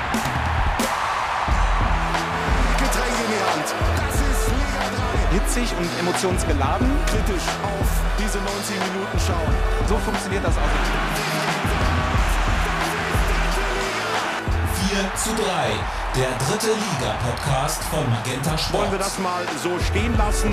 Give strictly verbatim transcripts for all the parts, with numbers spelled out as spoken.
Getränk in die Hand. Das ist Liga drei. Hitzig und emotionsgeladen. Kritisch auf diese neunzig Minuten schauen. So funktioniert das auch. vier zu drei, der dritte Liga-Podcast von Magenta Sport. Wollen wir das mal so stehen lassen?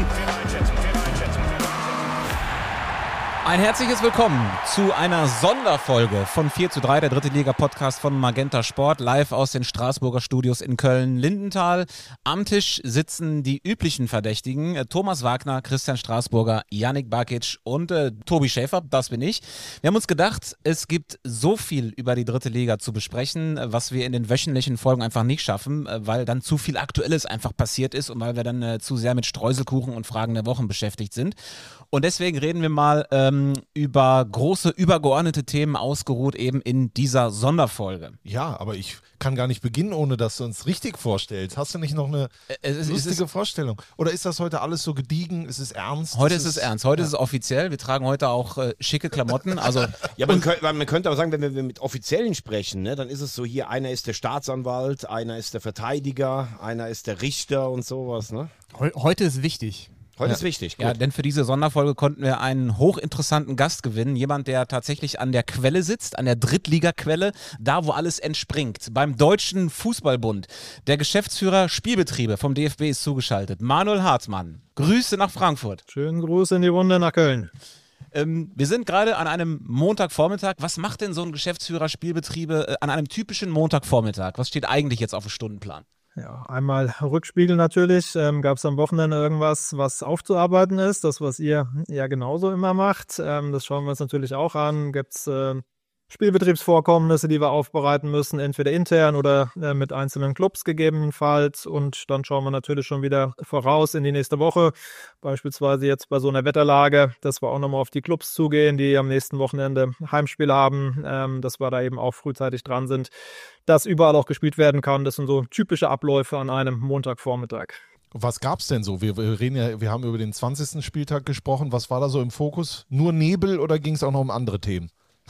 Ein herzliches Willkommen zu einer Sonderfolge von vier zu drei, der dritte Liga-Podcast von Magenta Sport, live aus den Straßburger Studios in Köln-Lindenthal. Am Tisch sitzen die üblichen Verdächtigen, äh, Thomas Wagner, Christian Straßburger, Yannick Bakic und äh, Tobi Schäfer, das bin ich. Wir haben uns gedacht, es gibt so viel über die dritte Liga zu besprechen, was wir in den wöchentlichen Folgen einfach nicht schaffen, äh, weil dann zu viel Aktuelles einfach passiert ist und weil wir dann äh, zu sehr mit Streuselkuchen und Fragen der Wochen beschäftigt sind. Und deswegen reden wir mal ähm, über große, übergeordnete Themen, ausgeruht eben in dieser Sonderfolge. Ja, aber ich kann gar nicht beginnen, ohne dass du uns richtig vorstellst. Hast du nicht noch eine es ist, lustige es ist, Vorstellung? Oder ist das heute alles so gediegen? Ist es ernst? Heute ist es ernst. Heute ja. ist es offiziell. Wir tragen heute auch äh, schicke Klamotten. Also ja, man, könnte, man könnte aber sagen, wenn wir mit Offiziellen sprechen, ne, dann ist es so hier, einer ist der Staatsanwalt, einer ist der Verteidiger, einer ist der Richter und sowas. Ne? Heute ist wichtig. Heute ja. ist wichtig. Gut. Ja, denn für diese Sonderfolge konnten wir einen hochinteressanten Gast gewinnen. Jemand, der tatsächlich an der Quelle sitzt, an der Drittliga-Quelle, da wo alles entspringt. Beim Deutschen Fußballbund. Der Geschäftsführer Spielbetriebe vom D F B ist zugeschaltet. Manuel Hartmann. Grüße nach Frankfurt. Schönen Gruß in die Runde nach Köln. Ähm, wir sind gerade an einem Montagvormittag. Was macht denn so ein Geschäftsführer Spielbetriebe äh, an einem typischen Montagvormittag? Was steht eigentlich jetzt auf dem Stundenplan? Ja, einmal Rückspiegel natürlich. Ähm, gab es am Wochenende irgendwas, was aufzuarbeiten ist? Das, was ihr ja genauso immer macht. Ähm, das schauen wir uns natürlich auch an. Gibt es äh, Spielbetriebsvorkommnisse, die wir aufbereiten müssen, entweder intern oder äh, mit einzelnen Clubs gegebenenfalls. Und dann schauen wir natürlich schon wieder voraus in die nächste Woche. Beispielsweise jetzt bei so einer Wetterlage, dass wir auch nochmal auf die Clubs zugehen, die am nächsten Wochenende Heimspiel haben, ähm, dass wir da eben auch frühzeitig dran sind, dass überall auch gespielt werden kann. Das sind so typische Abläufe an einem Montagvormittag. Was gab's denn so? Wir, wir reden ja, wir haben über den zwanzigsten Spieltag gesprochen. Was war da so im Fokus? Nur Nebel oder ging es auch noch um andere Themen?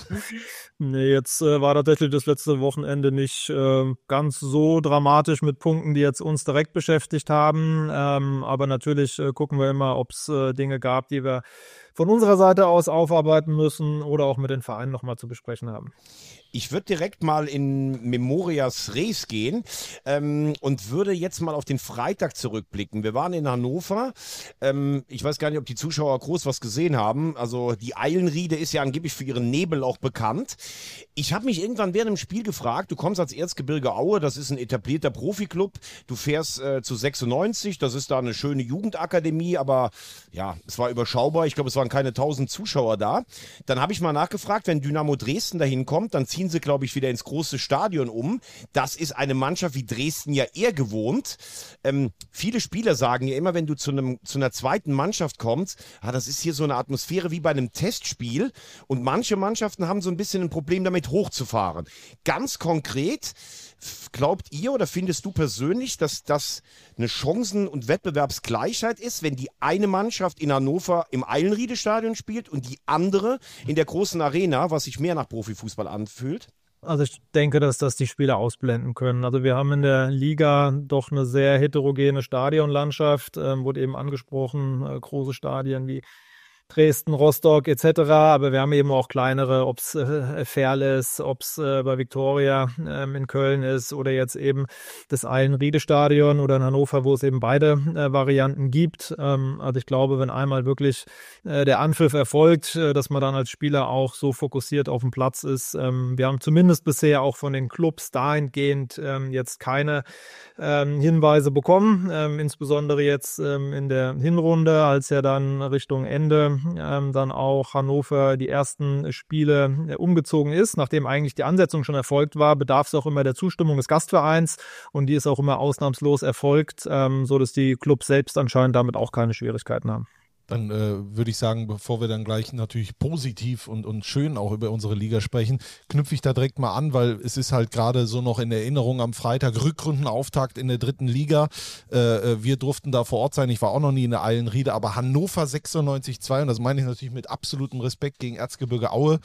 Nee, jetzt äh, war tatsächlich das letzte Wochenende nicht äh, ganz so dramatisch mit Punkten, die jetzt uns direkt beschäftigt haben. Ähm, aber natürlich äh, gucken wir immer, ob es äh, Dinge gab, die wir von unserer Seite aus aufarbeiten müssen oder auch mit den Vereinen nochmal zu besprechen haben. Ich würde direkt mal in Memorias Res gehen ähm, und würde jetzt mal auf den Freitag zurückblicken. Wir waren in Hannover. Ähm, ich weiß gar nicht, ob die Zuschauer groß was gesehen haben. Also die Eilenriede ist ja angeblich für ihren Nebel auch bekannt. Ich habe mich irgendwann während dem Spiel gefragt, du kommst als Erzgebirge Aue, das ist ein etablierter Profiklub. Du fährst äh, zu sechsundneunzig, das ist da eine schöne Jugendakademie, aber ja, es war überschaubar. Ich glaube, es waren keine tausend Zuschauer da. Dann habe ich mal nachgefragt, wenn Dynamo Dresden dahin kommt, dann ziehen sie, glaube ich, wieder ins große Stadion um. Das ist eine Mannschaft wie Dresden ja eher gewohnt. Ähm, viele Spieler sagen ja immer, wenn du zu, einem, zu einer zweiten Mannschaft kommst, ah, das ist hier so eine Atmosphäre wie bei einem Testspiel und manche Mannschaften haben so ein bisschen ein Problem damit hochzufahren. Ganz konkret, glaubt ihr oder findest du persönlich, dass das eine Chancen- und Wettbewerbsgleichheit ist, wenn die eine Mannschaft in Hannover im Eilenriede-Stadion spielt und die andere in der großen Arena, was sich mehr nach Profifußball anfühlt? Also ich denke, dass das die Spieler ausblenden können. Also wir haben in der Liga doch eine sehr heterogene Stadionlandschaft, ähm, wurde eben angesprochen, äh, große Stadien wie Dresden, Rostock et cetera. Aber wir haben eben auch kleinere, ob es äh, Ferl ist, ob es äh, bei Viktoria ähm, in Köln ist oder jetzt eben das Eilenriede-Stadion oder in Hannover, wo es eben beide äh, Varianten gibt. Ähm, also ich glaube, wenn einmal wirklich äh, der Anpfiff erfolgt, äh, dass man dann als Spieler auch so fokussiert auf dem Platz ist. Ähm, wir haben zumindest bisher auch von den Clubs dahingehend ähm, jetzt keine ähm, Hinweise bekommen, ähm, insbesondere jetzt ähm, in der Hinrunde, als ja dann Richtung Ende Ähm, dann auch Hannover die ersten Spiele äh, umgezogen ist, nachdem eigentlich die Ansetzung schon erfolgt war, bedarf es auch immer der Zustimmung des Gastvereins und die ist auch immer ausnahmslos erfolgt, ähm, so dass die Clubs selbst anscheinend damit auch keine Schwierigkeiten haben. Dann äh, würde ich sagen, bevor wir dann gleich natürlich positiv und, und schön auch über unsere Liga sprechen, knüpfe ich da direkt mal an, weil es ist halt gerade so noch in Erinnerung am Freitag Rückrundenauftakt in der dritten Liga. Äh, wir durften da vor Ort sein, ich war auch noch nie in der Eilenriede, aber Hannover sechsundneunzig zwei, und das meine ich natürlich mit absolutem Respekt gegen Erzgebirge Aue.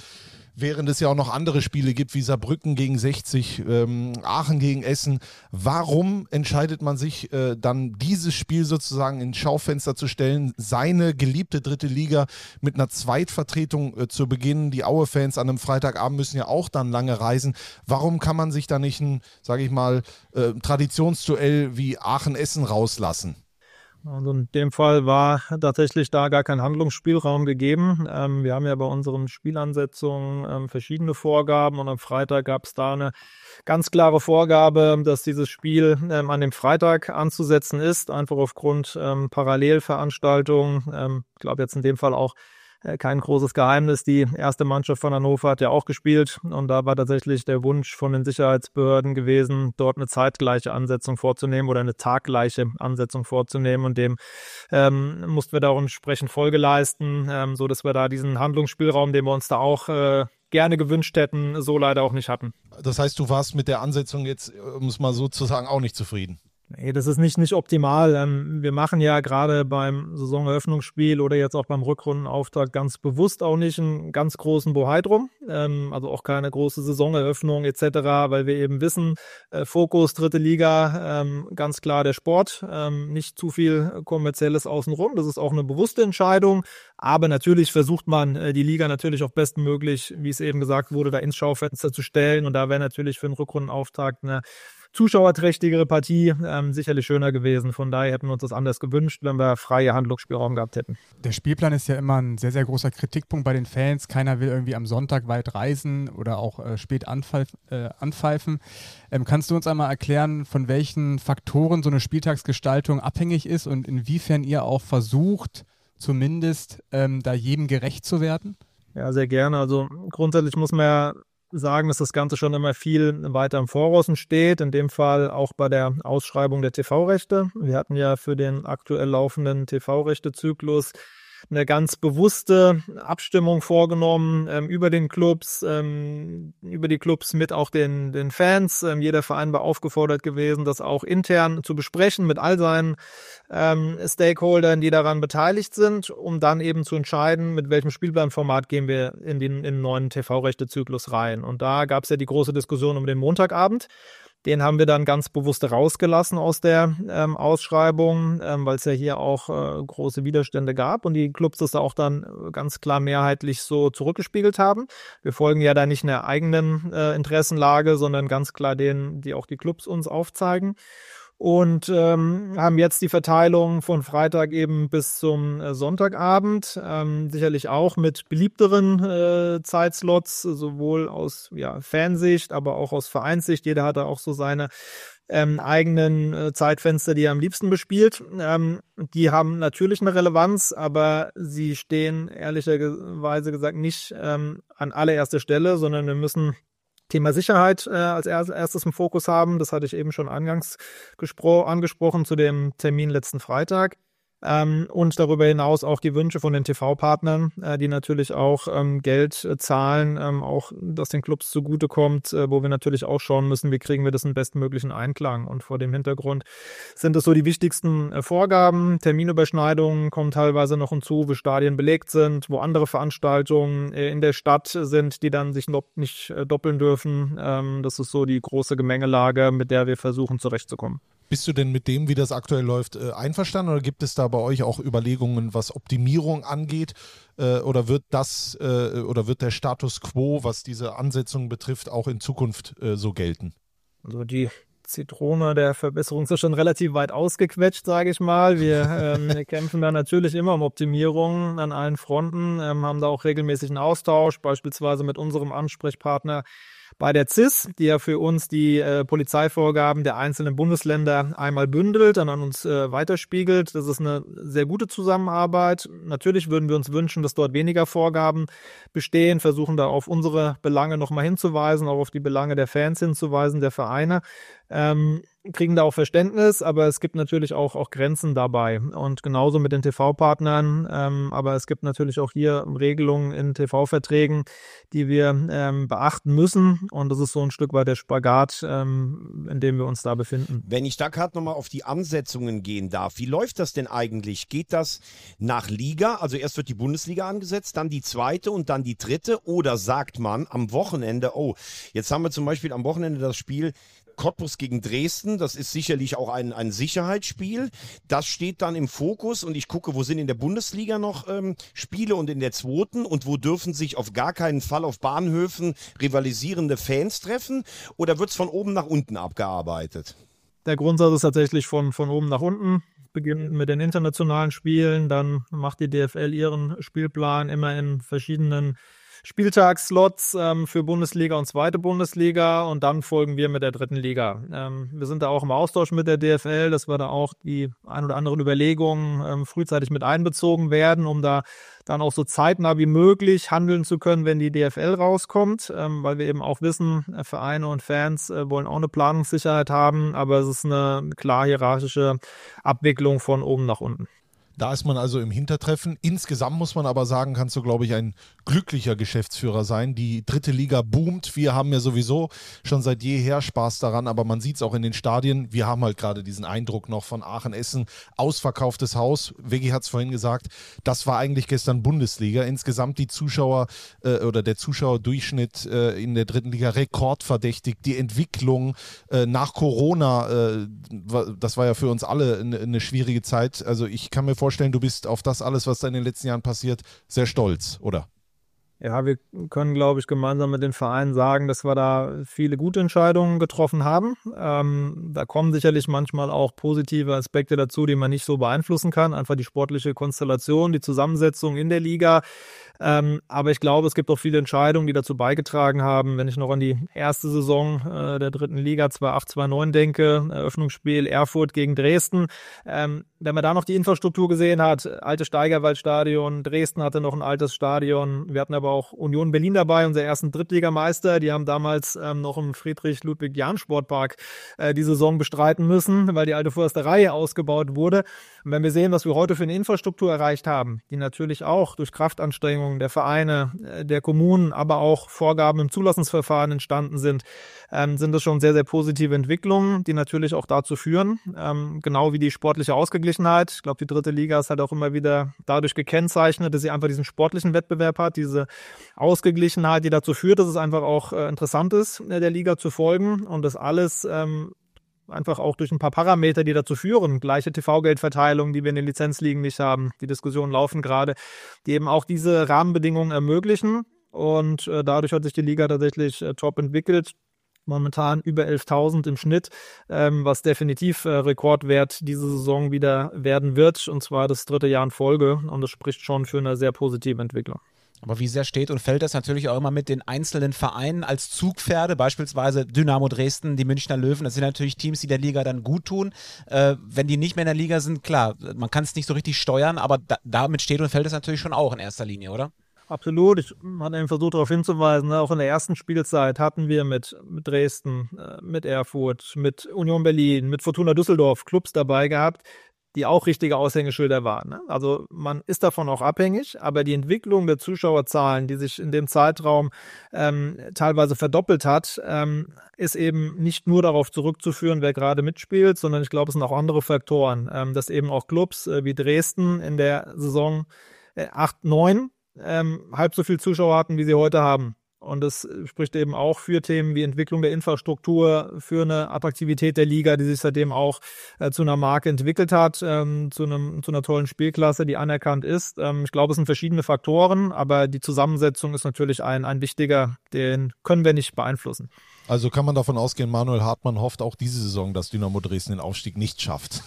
während es ja auch noch andere Spiele gibt, wie Saarbrücken gegen sechzig, ähm, Aachen gegen Essen. Warum entscheidet man sich äh, dann, dieses Spiel sozusagen ins Schaufenster zu stellen, seine geliebte dritte Liga mit einer Zweitvertretung äh, zu beginnen? Die Aue-Fans an einem Freitagabend müssen ja auch dann lange reisen. Warum kann man sich da nicht ein, sage ich mal, äh, Traditionsduell wie Aachen-Essen rauslassen? Also in dem Fall war tatsächlich da gar kein Handlungsspielraum gegeben. Ähm, wir haben ja bei unseren Spielansetzungen ähm, verschiedene Vorgaben und am Freitag gab es da eine ganz klare Vorgabe, dass dieses Spiel ähm, an dem Freitag anzusetzen ist, einfach aufgrund ähm, Parallelveranstaltungen. Ähm, ich glaube jetzt in dem Fall auch kein großes Geheimnis. Die erste Mannschaft von Hannover hat ja auch gespielt und da war tatsächlich der Wunsch von den Sicherheitsbehörden gewesen, dort eine zeitgleiche Ansetzung vorzunehmen oder eine taggleiche Ansetzung vorzunehmen und dem ähm, mussten wir da auch entsprechend Folge leisten, ähm, so dass wir da diesen Handlungsspielraum, den wir uns da auch äh, gerne gewünscht hätten, so leider auch nicht hatten. Das heißt, du warst mit der Ansetzung jetzt, um es mal so zu sagen, auch nicht zufrieden? Nee, das ist nicht, nicht optimal. Ähm, wir machen ja gerade beim Saisoneröffnungsspiel oder jetzt auch beim Rückrundenauftakt ganz bewusst auch nicht einen ganz großen Bohai drum. Ähm, also auch keine große Saisoneröffnung et cetera, weil wir eben wissen, äh, Fokus, dritte Liga, ähm, ganz klar der Sport, ähm, nicht zu viel Kommerzielles außenrum. Das ist auch eine bewusste Entscheidung. Aber natürlich versucht man, äh, die Liga natürlich auch bestmöglich, wie es eben gesagt wurde, da ins Schaufenster zu stellen. Und da wäre natürlich für einen Rückrundenauftakt eine zuschauerträchtigere Partie ähm, sicherlich schöner gewesen. Von daher hätten wir uns das anders gewünscht, wenn wir freie Handlungsspielraum gehabt hätten. Der Spielplan ist ja immer ein sehr, sehr großer Kritikpunkt bei den Fans. Keiner will irgendwie am Sonntag weit reisen oder auch äh, spät anpfeif, äh, anpfeifen. Ähm, kannst du uns einmal erklären, von welchen Faktoren so eine Spieltagsgestaltung abhängig ist und inwiefern ihr auch versucht, zumindest ähm, da jedem gerecht zu werden? Ja, sehr gerne. Also grundsätzlich muss man ja sagen, dass das Ganze schon immer viel weiter im Voraus steht, in dem Fall auch bei der Ausschreibung der T V-Rechte. Wir hatten ja für den aktuell laufenden T V-Rechte-Zyklus eine ganz bewusste Abstimmung vorgenommen ähm, über den Clubs, ähm, über die Clubs mit auch den, den Fans. Ähm, jeder Verein war aufgefordert gewesen, das auch intern zu besprechen mit all seinen ähm, Stakeholdern, die daran beteiligt sind, um dann eben zu entscheiden, mit welchem Spielplanformat gehen wir in den, in den neuen T V-Rechte-Zyklus rein. Und da gab es ja die große Diskussion um den Montagabend. Den haben wir dann ganz bewusst rausgelassen aus der ähm, Ausschreibung, ähm, weil es ja hier auch äh, große Widerstände gab und die Clubs das da auch dann ganz klar mehrheitlich so zurückgespiegelt haben. Wir folgen ja da nicht einer eigenen äh, Interessenlage, sondern ganz klar denen, die auch die Clubs uns aufzeigen. Und ähm, haben jetzt die Verteilung von Freitag eben bis zum äh, Sonntagabend, ähm, sicherlich auch mit beliebteren äh, Zeitslots, sowohl aus ja, Fansicht, aber auch aus Vereinssicht. Jeder hat da auch so seine ähm, eigenen äh, Zeitfenster, die er am liebsten bespielt. Ähm, die haben natürlich eine Relevanz, aber sie stehen ehrlicherweise gesagt nicht ähm, an allererster Stelle, sondern wir müssen Thema Sicherheit äh, als erstes im Fokus haben. Das hatte ich eben schon eingangs gespro- angesprochen zu dem Termin letzten Freitag. Ähm, und darüber hinaus auch die Wünsche von den T V-Partnern, äh, die natürlich auch ähm, Geld äh, zahlen, ähm, auch das den Clubs zugutekommt, äh, wo wir natürlich auch schauen müssen, wie kriegen wir das in bestmöglichen Einklang. Und vor dem Hintergrund sind es so die wichtigsten äh, Vorgaben. Terminüberschneidungen kommen teilweise noch hinzu, wo Stadien belegt sind, wo andere Veranstaltungen äh, in der Stadt sind, die dann sich noch nicht äh, doppeln dürfen. Ähm, das ist so die große Gemengelage, mit der wir versuchen zurechtzukommen. Bist du denn mit dem, wie das aktuell läuft, einverstanden oder gibt es da bei euch auch Überlegungen, was Optimierung angeht? Oder wird das oder wird der Status quo, was diese Ansetzung betrifft, auch in Zukunft so gelten? Also die Zitrone der Verbesserung ist schon relativ weit ausgequetscht, sage ich mal. Wir ähm, kämpfen da natürlich immer um Optimierungen an allen Fronten, ähm, haben da auch regelmäßigen Austausch, beispielsweise mit unserem Ansprechpartner bei der C I S, die ja für uns die äh, Polizeivorgaben der einzelnen Bundesländer einmal bündelt, dann an uns äh, weiterspiegelt. Das ist eine sehr gute Zusammenarbeit. Natürlich würden wir uns wünschen, dass dort weniger Vorgaben bestehen, versuchen da auf unsere Belange nochmal hinzuweisen, auch auf die Belange der Fans hinzuweisen, der Vereine. ähm, kriegen da auch Verständnis, aber es gibt natürlich auch, auch Grenzen dabei. Und genauso mit den T V-Partnern, ähm, aber es gibt natürlich auch hier Regelungen in T V-Verträgen, die wir ähm, beachten müssen. Und das ist so ein Stück weit der Spagat, ähm, in dem wir uns da befinden. Wenn ich da gerade nochmal auf die Ansetzungen gehen darf, wie läuft das denn eigentlich? Geht das nach Liga? Also erst wird die Bundesliga angesetzt, dann die zweite und dann die dritte? Oder sagt man am Wochenende, oh, jetzt haben wir zum Beispiel am Wochenende das Spiel Cottbus gegen Dresden, das ist sicherlich auch ein, ein Sicherheitsspiel. Das steht dann im Fokus und ich gucke, wo sind in der Bundesliga noch ähm, Spiele und in der zweiten und wo dürfen sich auf gar keinen Fall auf Bahnhöfen rivalisierende Fans treffen oder wird es von oben nach unten abgearbeitet? Der Grundsatz ist tatsächlich von, von oben nach unten. Beginnt mit den internationalen Spielen, dann macht die D F L ihren Spielplan immer in verschiedenen Spieltagsslots ähm, für Bundesliga und zweite Bundesliga und dann folgen wir mit der dritten Liga. Ähm, wir sind da auch im Austausch mit der D F L, dass wir da auch die ein oder anderen Überlegungen ähm, frühzeitig mit einbezogen werden, um da dann auch so zeitnah wie möglich handeln zu können, wenn die D F L rauskommt, ähm, weil wir eben auch wissen, äh, Vereine und Fans äh, wollen auch eine Planungssicherheit haben, aber es ist eine klar hierarchische Abwicklung von oben nach unten. Da ist man also im Hintertreffen. Insgesamt muss man aber sagen, kannst du, glaube ich, ein glücklicher Geschäftsführer sein. Die dritte Liga boomt. Wir haben ja sowieso schon seit jeher Spaß daran, aber man sieht es auch in den Stadien. Wir haben halt gerade diesen Eindruck noch von Aachen-Essen. Ausverkauftes Haus. Vegi hat es vorhin gesagt, das war eigentlich gestern Bundesliga. Insgesamt die Zuschauer äh, oder der Zuschauerdurchschnitt äh, in der dritten Liga rekordverdächtig. Die Entwicklung äh, nach Corona, äh, das war ja für uns alle eine, eine schwierige Zeit. Also ich kann mir vorstellen, du bist auf das alles, was da in den letzten Jahren passiert, sehr stolz, oder? Ja, wir können, glaube ich, gemeinsam mit den Vereinen sagen, dass wir da viele gute Entscheidungen getroffen haben. Ähm, da kommen sicherlich manchmal auch positive Aspekte dazu, die man nicht so beeinflussen kann. Einfach die sportliche Konstellation, die Zusammensetzung in der Liga. Ähm, aber ich glaube, es gibt auch viele Entscheidungen, die dazu beigetragen haben. Wenn ich noch an die erste Saison äh, der dritten Liga zwei acht zwei neun denke, Eröffnungsspiel Erfurt gegen Dresden. Ähm, wenn man da noch die Infrastruktur gesehen hat, alte Steigerwaldstadion, Dresden hatte noch ein altes Stadion. Wir hatten aber auch Union Berlin dabei, unser ersten Drittligameister. Die haben damals ähm, noch im Friedrich-Ludwig-Jahn-Sportpark äh, die Saison bestreiten müssen, weil die alte Försterei ausgebaut wurde. Und wenn wir sehen, was wir heute für eine Infrastruktur erreicht haben, die natürlich auch durch Kraftanstrengungen der Vereine, äh, der Kommunen, aber auch Vorgaben im Zulassungsverfahren entstanden sind, ähm, sind das schon sehr, sehr positive Entwicklungen, die natürlich auch dazu führen, ähm, genau wie die sportliche Ausgeglichenheit. Ich glaube, die dritte Liga ist halt auch immer wieder dadurch gekennzeichnet, dass sie einfach diesen sportlichen Wettbewerb hat, diese Ausgeglichenheit, die dazu führt, dass es einfach auch äh, interessant ist, der Liga zu folgen und das alles ähm, einfach auch durch ein paar Parameter, die dazu führen, gleiche T V-Geldverteilung, die wir in den Lizenzligen nicht haben, die Diskussionen laufen gerade, die eben auch diese Rahmenbedingungen ermöglichen und äh, dadurch hat sich die Liga tatsächlich äh, top entwickelt. Momentan über elftausend im Schnitt, ähm, was definitiv äh, Rekordwert diese Saison wieder werden wird, und zwar das dritte Jahr in Folge, und das spricht schon für eine sehr positive Entwicklung. Aber wie sehr steht und fällt das natürlich auch immer mit den einzelnen Vereinen als Zugpferde, beispielsweise Dynamo Dresden, die Münchner Löwen, das sind natürlich Teams, die der Liga dann gut tun. Äh, wenn die nicht mehr in der Liga sind, klar, man kann es nicht so richtig steuern, aber da, damit steht und fällt es natürlich schon auch in erster Linie, oder? Absolut. Ich hatte eben versucht, darauf hinzuweisen, ne? Auch in der ersten Spielzeit hatten wir mit, mit Dresden, äh, mit Erfurt, mit Union Berlin, mit Fortuna Düsseldorf Clubs dabei gehabt, die auch richtige Aushängeschilder waren. Ne? Also man ist davon auch abhängig, aber die Entwicklung der Zuschauerzahlen, die sich in dem Zeitraum ähm, teilweise verdoppelt hat, ähm, ist eben nicht nur darauf zurückzuführen, wer gerade mitspielt, sondern ich glaube, es sind auch andere Faktoren, ähm, dass eben auch Clubs äh, wie Dresden in der Saison äh, acht neun ähm, halb so viel Zuschauer hatten, wie sie heute haben. Und das spricht eben auch für Themen wie Entwicklung der Infrastruktur, für eine Attraktivität der Liga, die sich seitdem auch äh, zu einer Marke entwickelt hat, ähm, zu, einem, zu einer tollen Spielklasse, die anerkannt ist. Ähm, ich glaube, es sind verschiedene Faktoren, aber die Zusammensetzung ist natürlich ein, ein wichtiger, den können wir nicht beeinflussen. Also kann man davon ausgehen, Manuel Hartmann hofft auch diese Saison, dass Dynamo Dresden den Aufstieg nicht schafft.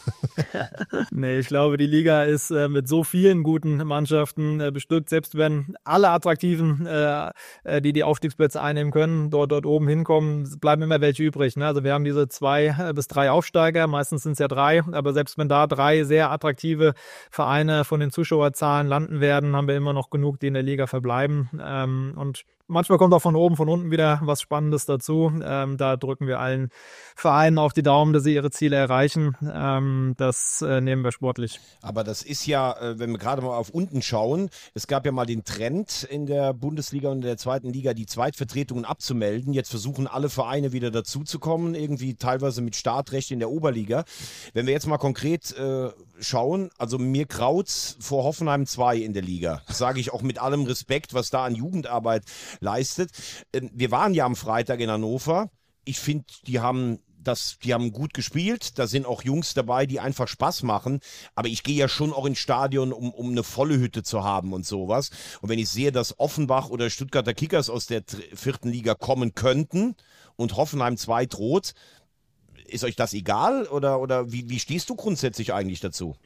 Nee, ich glaube, die Liga ist äh, mit so vielen guten Mannschaften äh, bestückt, selbst wenn alle attraktiven, äh, die die Aufstiegsplätze einnehmen können, dort dort oben hinkommen, bleiben immer welche übrig. Ne? Also wir haben diese zwei bis drei Aufsteiger, meistens sind es ja drei, aber selbst wenn da drei sehr attraktive Vereine von den Zuschauerzahlen landen werden, haben wir immer noch genug, die in der Liga verbleiben. Ähm, und Manchmal kommt auch von oben, von unten wieder was Spannendes dazu. Ähm, da drücken wir allen Vereinen auf die Daumen, dass sie ihre Ziele erreichen. Ähm, das äh, nehmen wir sportlich. Aber das ist ja, äh, wenn wir gerade mal auf unten schauen, es gab ja mal den Trend in der Bundesliga und in der zweiten Liga, die Zweitvertretungen abzumelden. Jetzt versuchen alle Vereine wieder dazuzukommen, irgendwie teilweise mit Startrecht in der Oberliga. Wenn wir jetzt mal konkret äh, schauen, also mir graut's vor Hoffenheim zwei in der Liga. Das sage ich auch mit allem Respekt, was da an Jugendarbeit leistet. Wir waren ja am Freitag in Hannover. Ich finde, die haben das, die haben gut gespielt. Da sind auch Jungs dabei, die einfach Spaß machen. Aber ich gehe ja schon auch ins Stadion, um, um eine volle Hütte zu haben und sowas. Und wenn ich sehe, dass Offenbach oder Stuttgarter Kickers aus der vierten Liga kommen könnten und Hoffenheim zwei droht, ist euch das egal? Oder, oder wie, wie stehst du grundsätzlich eigentlich dazu?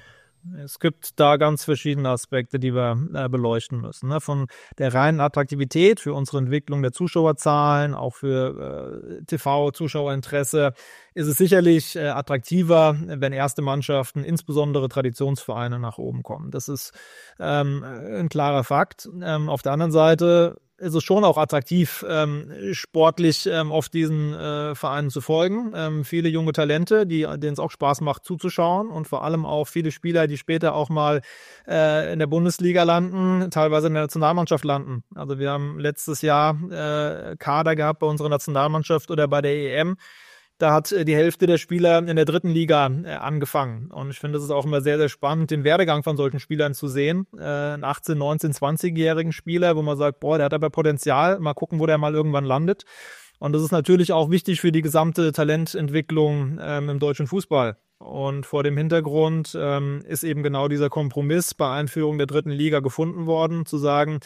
Es gibt da ganz verschiedene Aspekte, die wir äh, beleuchten müssen. Ne? Von der reinen Attraktivität für unsere Entwicklung der Zuschauerzahlen, auch für äh, T V-Zuschauerinteresse, ist es sicherlich äh, attraktiver, wenn erste Mannschaften, insbesondere Traditionsvereine, nach oben kommen. Das ist ähm, ein klarer Fakt. Ähm, auf der anderen Seite ist es schon auch attraktiv, ähm, sportlich ähm, auf diesen äh, Vereinen zu folgen. Ähm, viele junge Talente, die, denen es auch Spaß macht zuzuschauen und vor allem auch viele Spieler, die später auch mal äh, in der Bundesliga landen, teilweise in der Nationalmannschaft landen. Also wir haben letztes Jahr äh, Kader gehabt bei unserer Nationalmannschaft oder bei der E M. Da hat die Hälfte der Spieler in der dritten Liga äh, angefangen. Und ich finde, es ist auch immer sehr, sehr spannend, den Werdegang von solchen Spielern zu sehen. Äh, einen achtzehn-, neunzehn-, zwanzigjährigen Spieler, wo man sagt, boah, der hat aber Potenzial. Mal gucken, wo der mal irgendwann landet. Und das ist natürlich auch wichtig für die gesamte Talententwicklung ähm, im deutschen Fußball. Und vor dem Hintergrund ähm, ist eben genau dieser Kompromiss bei Einführung der dritten Liga gefunden worden, zu sagen,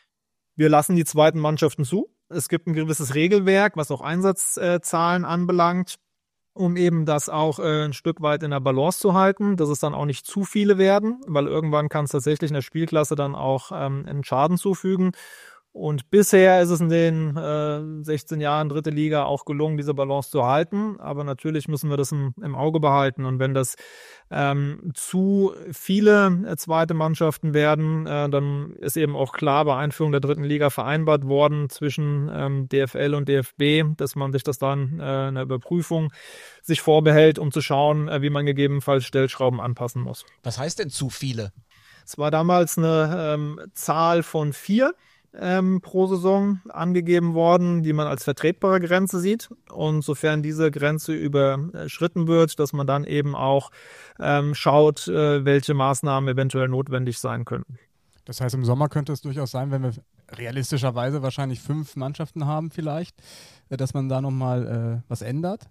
wir lassen die zweiten Mannschaften zu. Es gibt ein gewisses Regelwerk, was auch Einsatzzahlen anbelangt, um eben das auch äh, ein Stück weit in der Balance zu halten, dass es dann auch nicht zu viele werden, weil irgendwann kann es tatsächlich in der Spielklasse dann auch ähm, einen Schaden zufügen. Und bisher ist es in den äh, sechzehn Jahren dritte Liga auch gelungen, diese Balance zu halten. Aber natürlich müssen wir das im, im Auge behalten. Und wenn das ähm, zu viele äh, zweite Mannschaften werden, äh, dann ist eben auch klar bei Einführung der dritten Liga vereinbart worden zwischen ähm, D F L und D F B, dass man sich das dann äh, in der Überprüfung sich vorbehält, um zu schauen, äh, wie man gegebenenfalls Stellschrauben anpassen muss. Was heißt denn zu viele? Es war damals eine ähm, Zahl von vier. Ähm, pro Saison angegeben worden, die man als vertretbare Grenze sieht. Und sofern diese Grenze überschritten wird, dass man dann eben auch ähm, schaut, äh, welche Maßnahmen eventuell notwendig sein könnten. Das heißt, im Sommer könnte es durchaus sein, wenn wir realistischerweise wahrscheinlich fünf Mannschaften haben vielleicht, äh, dass man da nochmal äh, was ändert?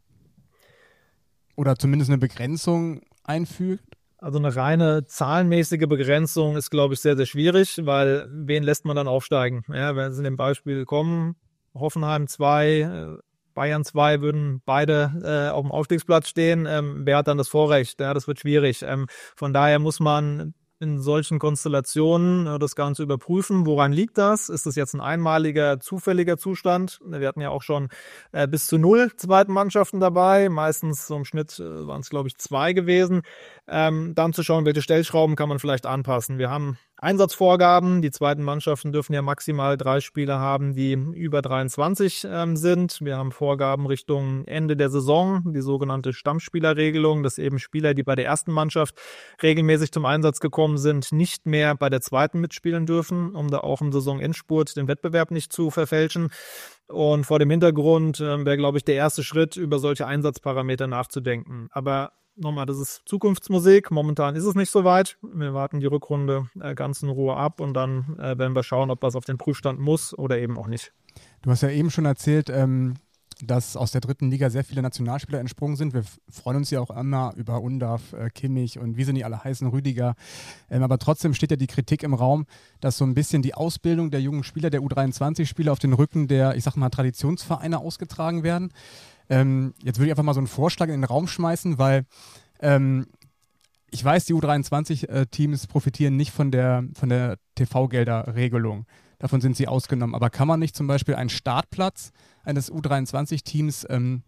Oder zumindest eine Begrenzung einfügt? Also eine reine zahlenmäßige Begrenzung ist, glaube ich, sehr, sehr schwierig, weil wen lässt man dann aufsteigen? Ja, wenn Sie in dem Beispiel kommen, Hoffenheim zwei, Bayern zwei würden beide äh, auf dem Aufstiegsplatz stehen. Ähm, wer hat dann das Vorrecht? Ja, das wird schwierig. Ähm, von daher muss man in solchen Konstellationen äh, das Ganze überprüfen. Woran liegt das? Ist das jetzt ein einmaliger, zufälliger Zustand? Wir hatten ja auch schon äh, bis zu null zweiten Mannschaften dabei. Meistens so im Schnitt äh, waren es, glaube ich, zwei gewesen. Ähm, dann zu schauen, welche Stellschrauben kann man vielleicht anpassen. Wir haben Einsatzvorgaben. Die zweiten Mannschaften dürfen ja maximal drei Spieler haben, die über dreiundzwanzig ähm, sind. Wir haben Vorgaben Richtung Ende der Saison, die sogenannte Stammspielerregelung, dass eben Spieler, die bei der ersten Mannschaft regelmäßig zum Einsatz gekommen sind, nicht mehr bei der zweiten mitspielen dürfen, um da auch im Saisonendspurt den Wettbewerb nicht zu verfälschen. Und vor dem Hintergrund äh, wäre, glaube ich, der erste Schritt, über solche Einsatzparameter nachzudenken. Aber nochmal, das ist Zukunftsmusik. Momentan ist es nicht so weit. Wir warten die Rückrunde äh, ganz in Ruhe ab und dann äh, werden wir schauen, ob was auf den Prüfstand muss oder eben auch nicht. Du hast ja eben schon erzählt, ähm, dass aus der dritten Liga sehr viele Nationalspieler entsprungen sind. Wir freuen uns ja auch immer über Undav, äh, Kimmich und wie sie nicht alle heißen, Rüdiger. Ähm, aber trotzdem steht ja die Kritik im Raum, dass so ein bisschen die Ausbildung der jungen Spieler, der U dreiundzwanzig-Spieler auf den Rücken der, ich sag mal, Traditionsvereine ausgetragen werden. Ähm, jetzt würde ich einfach mal so einen Vorschlag in den Raum schmeißen, weil ähm, ich weiß, die U dreiundzwanzig-Teams profitieren nicht von der, von der T V-Gelder-Regelung. Davon sind sie ausgenommen. Aber kann man nicht zum Beispiel einen Startplatz eines U dreiundzwanzig-Teams, ähm,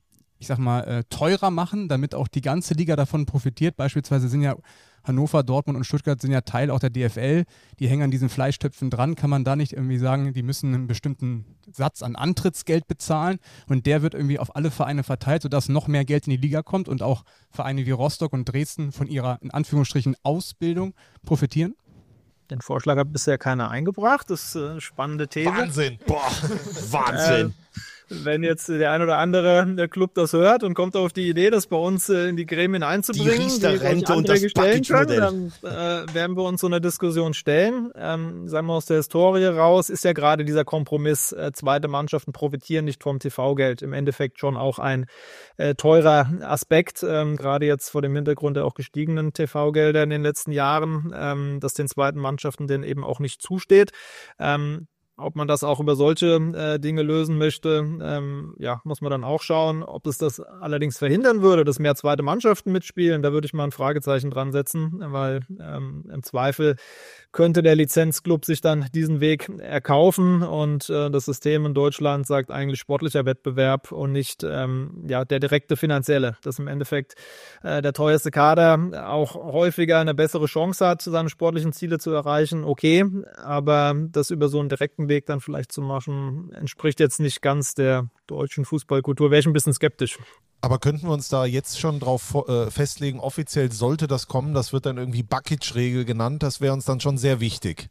ich sag mal, äh, teurer machen, damit auch die ganze Liga davon profitiert? Beispielsweise sind ja Hannover, Dortmund und Stuttgart sind ja Teil auch der D F L, die hängen an diesen Fleischtöpfen dran. Kann man da nicht irgendwie sagen, die müssen einen bestimmten Satz an Antrittsgeld bezahlen und der wird irgendwie auf alle Vereine verteilt, sodass noch mehr Geld in die Liga kommt und auch Vereine wie Rostock und Dresden von ihrer, in Anführungsstrichen, Ausbildung profitieren? Den Vorschlag hat bisher keiner eingebracht. Das ist eine spannende These. Wahnsinn. Boah, Wahnsinn. Äh, wenn jetzt der ein oder andere Club das hört und kommt auf die Idee, das bei uns äh, in die Gremien einzubringen, die Riester-Rente und das stellen können, Package-Modell. dann äh, werden wir uns so eine Diskussion stellen. Ähm, sagen wir aus der Historie raus, ist ja gerade dieser Kompromiss, äh, zweite Mannschaften profitieren nicht vom T V-Geld, im Endeffekt schon auch ein äh, teurer Aspekt, ähm, gerade jetzt vor dem Hintergrund der auch gestiegenen T V-Gelder in den letzten Jahren, ähm, dass den zweiten Mannschaften denn eben auch nicht zusteht. Ähm, Ob man das auch über solche äh, Dinge lösen möchte, ähm, ja, muss man dann auch schauen. Ob es das allerdings verhindern würde, dass mehr zweite Mannschaften mitspielen, da würde ich mal ein Fragezeichen dran setzen, weil ähm, im Zweifel könnte der Lizenzclub sich dann diesen Weg erkaufen und äh, das System in Deutschland sagt eigentlich sportlicher Wettbewerb und nicht ähm, ja, der direkte finanzielle, dass im Endeffekt äh, der teuerste Kader auch häufiger eine bessere Chance hat, seine sportlichen Ziele zu erreichen, okay, aber das über so einen direkten Weg dann vielleicht zu machen, entspricht jetzt nicht ganz der deutschen Fußballkultur, wäre ich ein bisschen skeptisch. Aber könnten wir uns da jetzt schon drauf äh, festlegen, offiziell sollte das kommen, das wird dann irgendwie Buckage-Regel genannt, das wäre uns dann schon sehr wichtig.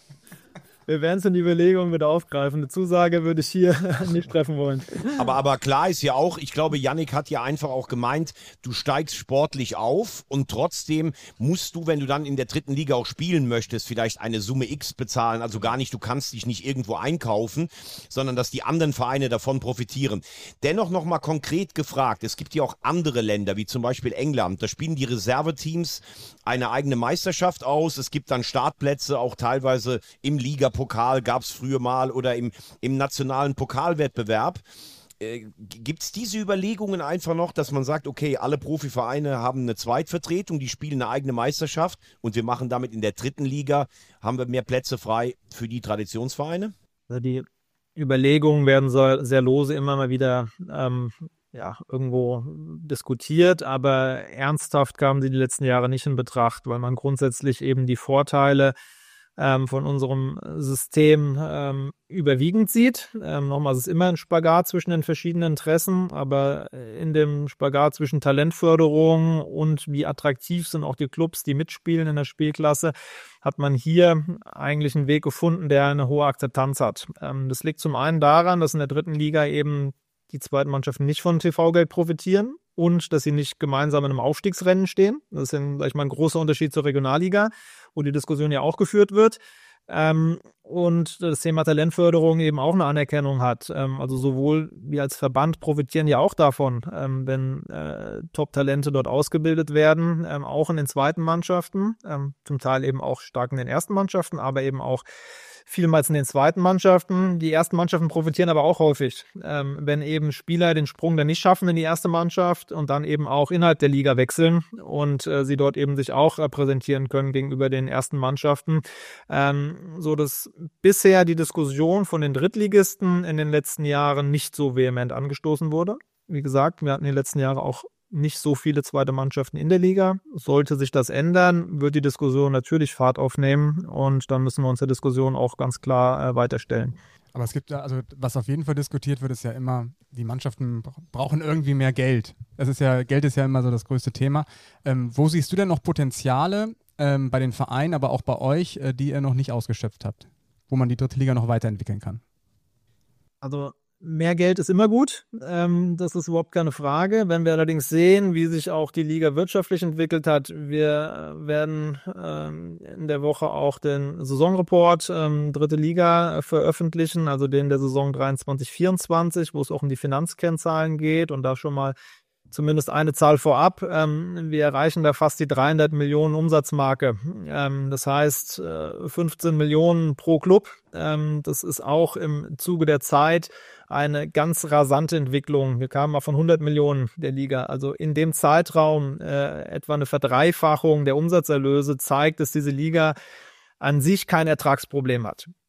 Wir werden es in die Überlegung wieder aufgreifen. Eine Zusage würde ich hier nicht treffen wollen. Aber, aber klar ist ja auch, ich glaube, Yannick hat ja einfach auch gemeint, du steigst sportlich auf und trotzdem musst du, wenn du dann in der dritten Liga auch spielen möchtest, vielleicht eine Summe X bezahlen. Also gar nicht, du kannst dich nicht irgendwo einkaufen, sondern dass die anderen Vereine davon profitieren. Dennoch nochmal konkret gefragt, es gibt ja auch andere Länder, wie zum Beispiel England. Da spielen die Reserveteams eine eigene Meisterschaft aus. Es gibt dann Startplätze, auch teilweise im Liga Pokal gab es früher mal oder im, im nationalen Pokalwettbewerb. Äh, gibt es diese Überlegungen einfach noch, dass man sagt, okay, alle Profivereine haben eine Zweitvertretung, die spielen eine eigene Meisterschaft und wir machen damit in der dritten Liga, haben wir mehr Plätze frei für die Traditionsvereine? Also die Überlegungen werden so sehr lose immer mal wieder ähm, ja, irgendwo diskutiert, aber ernsthaft kamen sie die letzten Jahre nicht in Betracht, weil man grundsätzlich eben die Vorteile Ähm, von unserem System ähm, überwiegend sieht. Ähm, nochmal, es ist immer ein Spagat zwischen den verschiedenen Interessen, aber in dem Spagat zwischen Talentförderung und wie attraktiv sind auch die Clubs, die mitspielen in der Spielklasse, hat man hier eigentlich einen Weg gefunden, der eine hohe Akzeptanz hat. Ähm, das liegt zum einen daran, dass in der dritten Liga eben die zweiten Mannschaften nicht von T V-Geld profitieren und dass sie nicht gemeinsam in einem Aufstiegsrennen stehen. Das ist, ein, sag ich mal, ein großer Unterschied zur Regionalliga, wo die Diskussion ja auch geführt wird. Ähm, und das Thema Talentförderung eben auch eine Anerkennung hat. Ähm, also sowohl wir als Verband profitieren ja auch davon, ähm, wenn äh, Top-Talente dort ausgebildet werden, ähm, auch in den zweiten Mannschaften, ähm, zum Teil eben auch stark in den ersten Mannschaften, aber eben auch vielmals in den zweiten Mannschaften. Die ersten Mannschaften profitieren aber auch häufig, ähm, wenn eben Spieler den Sprung dann nicht schaffen in die erste Mannschaft und dann eben auch innerhalb der Liga wechseln und äh, sie dort eben sich auch repräsentieren können gegenüber den ersten Mannschaften. Ähm, so dass bisher die Diskussion von den Drittligisten in den letzten Jahren nicht so vehement angestoßen wurde. Wie gesagt, wir hatten die letzten Jahre auch nicht so viele zweite Mannschaften in der Liga. Sollte sich das ändern, wird die Diskussion natürlich Fahrt aufnehmen und dann müssen wir uns der Diskussion auch ganz klar äh, weiterstellen. Aber es gibt ja, also was auf jeden Fall diskutiert wird, ist ja immer, die Mannschaften brauchen irgendwie mehr Geld. Das ist ja, Geld ist ja immer so das größte Thema. Ähm, wo siehst du denn noch Potenziale ähm, bei den Vereinen, aber auch bei euch, äh, die ihr noch nicht ausgeschöpft habt, wo man die dritte Liga noch weiterentwickeln kann? Also mehr Geld ist immer gut, ähm, das ist überhaupt keine Frage. Wenn wir allerdings sehen, wie sich auch die Liga wirtschaftlich entwickelt hat, wir werden ähm, in der Woche auch den Saisonreport ähm, dritte Liga veröffentlichen, also den der Saison dreiundzwanzig vierundzwanzig, wo es auch um die Finanzkennzahlen geht und da schon mal zumindest eine Zahl vorab. Ähm, wir erreichen da fast die dreihundert Millionen Umsatzmarke. Ähm, das heißt äh, fünfzehn Millionen pro Club. Ähm, das ist auch im Zuge der Zeit eine ganz rasante Entwicklung. Wir kamen mal von hundert Millionen der Liga. Also in dem Zeitraum äh, etwa eine Verdreifachung der Umsatzerlöse zeigt, dass diese Liga an sich kein Ertragsproblem hat.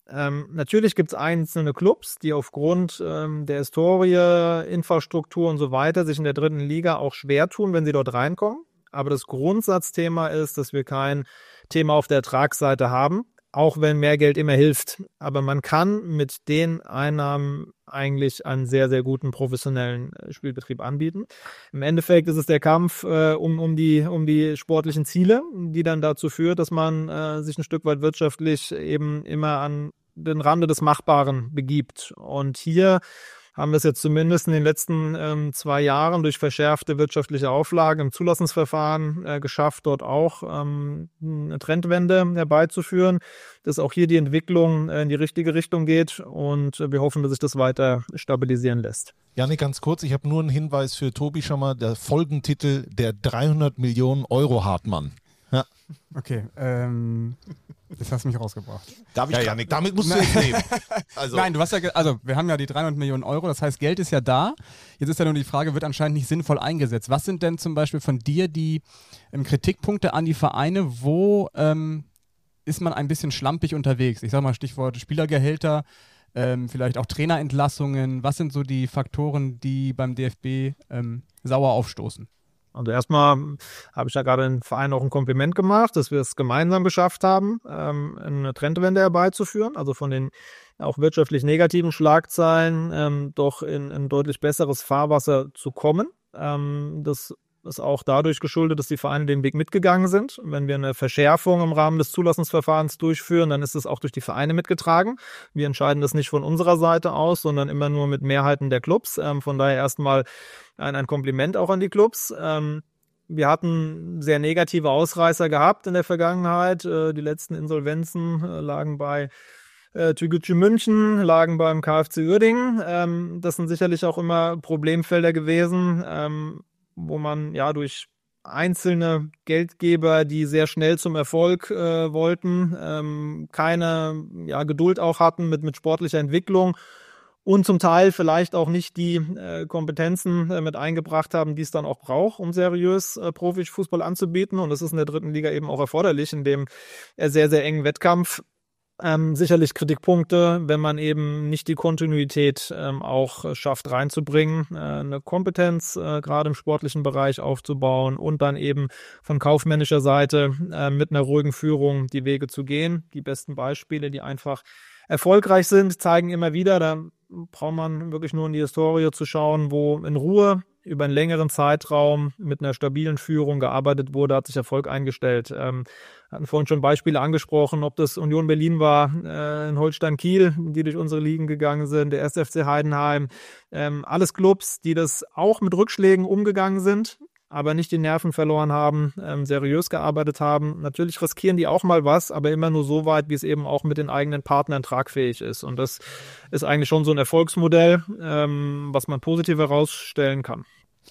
Ähm, natürlich gibt es einzelne Clubs, die aufgrund ähm, der Historie, Infrastruktur und so weiter sich in der dritten Liga auch schwer tun, wenn sie dort reinkommen. Aber das Grundsatzthema ist, dass wir kein Thema auf der Ertragsseite haben, auch wenn mehr Geld immer hilft. Aber man kann mit den Einnahmen eigentlich einen sehr, sehr guten professionellen Spielbetrieb anbieten. Im Endeffekt ist es der Kampf äh, um, um, die, um die sportlichen Ziele, die dann dazu führt, dass man äh, sich ein Stück weit wirtschaftlich eben immer an den Rande des Machbaren begibt. Und hier haben wir es jetzt zumindest in den letzten ähm, zwei Jahren durch verschärfte wirtschaftliche Auflagen im Zulassungsverfahren äh, geschafft, dort auch ähm, eine Trendwende herbeizuführen, dass auch hier die Entwicklung äh, in die richtige Richtung geht und äh, wir hoffen, dass sich das weiter stabilisieren lässt. Janik, ganz kurz, ich habe nur einen Hinweis für Tobi schon mal, der Folgentitel, der dreihundert Millionen Euro Hartmann. Ja. Okay, ähm, jetzt hast du mich rausgebracht. Darf ich Ja, Janik, damit musst du jetzt nehmen. Also. Nein, du hast ja, ge- also wir haben ja die dreihundert Millionen Euro, das heißt, Geld ist ja da. Jetzt ist ja nur die Frage, wird anscheinend nicht sinnvoll eingesetzt. Was sind denn zum Beispiel von dir die ähm, Kritikpunkte an die Vereine, wo ähm, ist man ein bisschen schlampig unterwegs? Ich sag mal Stichwort Spielergehälter, ähm, vielleicht auch Trainerentlassungen. Was sind so die Faktoren, die beim D F B ähm, sauer aufstoßen? Also erstmal habe ich ja gerade den Verein auch ein Kompliment gemacht, dass wir es gemeinsam geschafft haben, ähm, eine Trendwende herbeizuführen, also von den auch wirtschaftlich negativen Schlagzeilen ähm, doch in ein deutlich besseres Fahrwasser zu kommen. Ähm, das ist auch dadurch geschuldet, dass die Vereine den Weg mitgegangen sind. Wenn wir eine Verschärfung im Rahmen des Zulassungsverfahrens durchführen, dann ist es auch durch die Vereine mitgetragen. Wir entscheiden das nicht von unserer Seite aus, sondern immer nur mit Mehrheiten der Clubs. Ähm, von daher erstmal ein, ein Kompliment auch an die Clubs. Ähm, wir hatten sehr negative Ausreißer gehabt in der Vergangenheit. Äh, die letzten Insolvenzen äh, lagen bei Äh, Türkgücü München, lagen beim K F C Uerdingen. Ähm, das sind sicherlich auch immer Problemfelder gewesen, ähm, wo man ja durch einzelne Geldgeber, die sehr schnell zum Erfolg äh, wollten, ähm, keine ja, Geduld auch hatten mit, mit sportlicher Entwicklung und zum Teil vielleicht auch nicht die äh, Kompetenzen äh, mit eingebracht haben, die es dann auch braucht, um seriös äh, Profifußball anzubieten. Und das ist in der dritten Liga eben auch erforderlich, in dem äh, sehr, sehr engen Wettkampf. Ähm, sicherlich Kritikpunkte, wenn man eben nicht die Kontinuität ähm, auch äh, schafft reinzubringen, äh, eine Kompetenz äh, gerade im sportlichen Bereich aufzubauen und dann eben von kaufmännischer Seite äh, mit einer ruhigen Führung die Wege zu gehen. Die besten Beispiele, die einfach erfolgreich sind, zeigen immer wieder, da braucht man wirklich nur in die Historie zu schauen, wo in Ruhe über einen längeren Zeitraum mit einer stabilen Führung gearbeitet wurde, hat sich Erfolg eingestellt. Ähm, hatten vorhin schon Beispiele angesprochen, ob das Union Berlin war, äh, in Holstein Kiel, die durch unsere Ligen gegangen sind, der erste F C Heidenheim, ähm, alles Clubs, die das auch mit Rückschlägen umgegangen sind, aber nicht die Nerven verloren haben, ähm, seriös gearbeitet haben. Natürlich riskieren die auch mal was, aber immer nur so weit, wie es eben auch mit den eigenen Partnern tragfähig ist. Und das ist eigentlich schon so ein Erfolgsmodell, ähm, was man positiv herausstellen kann.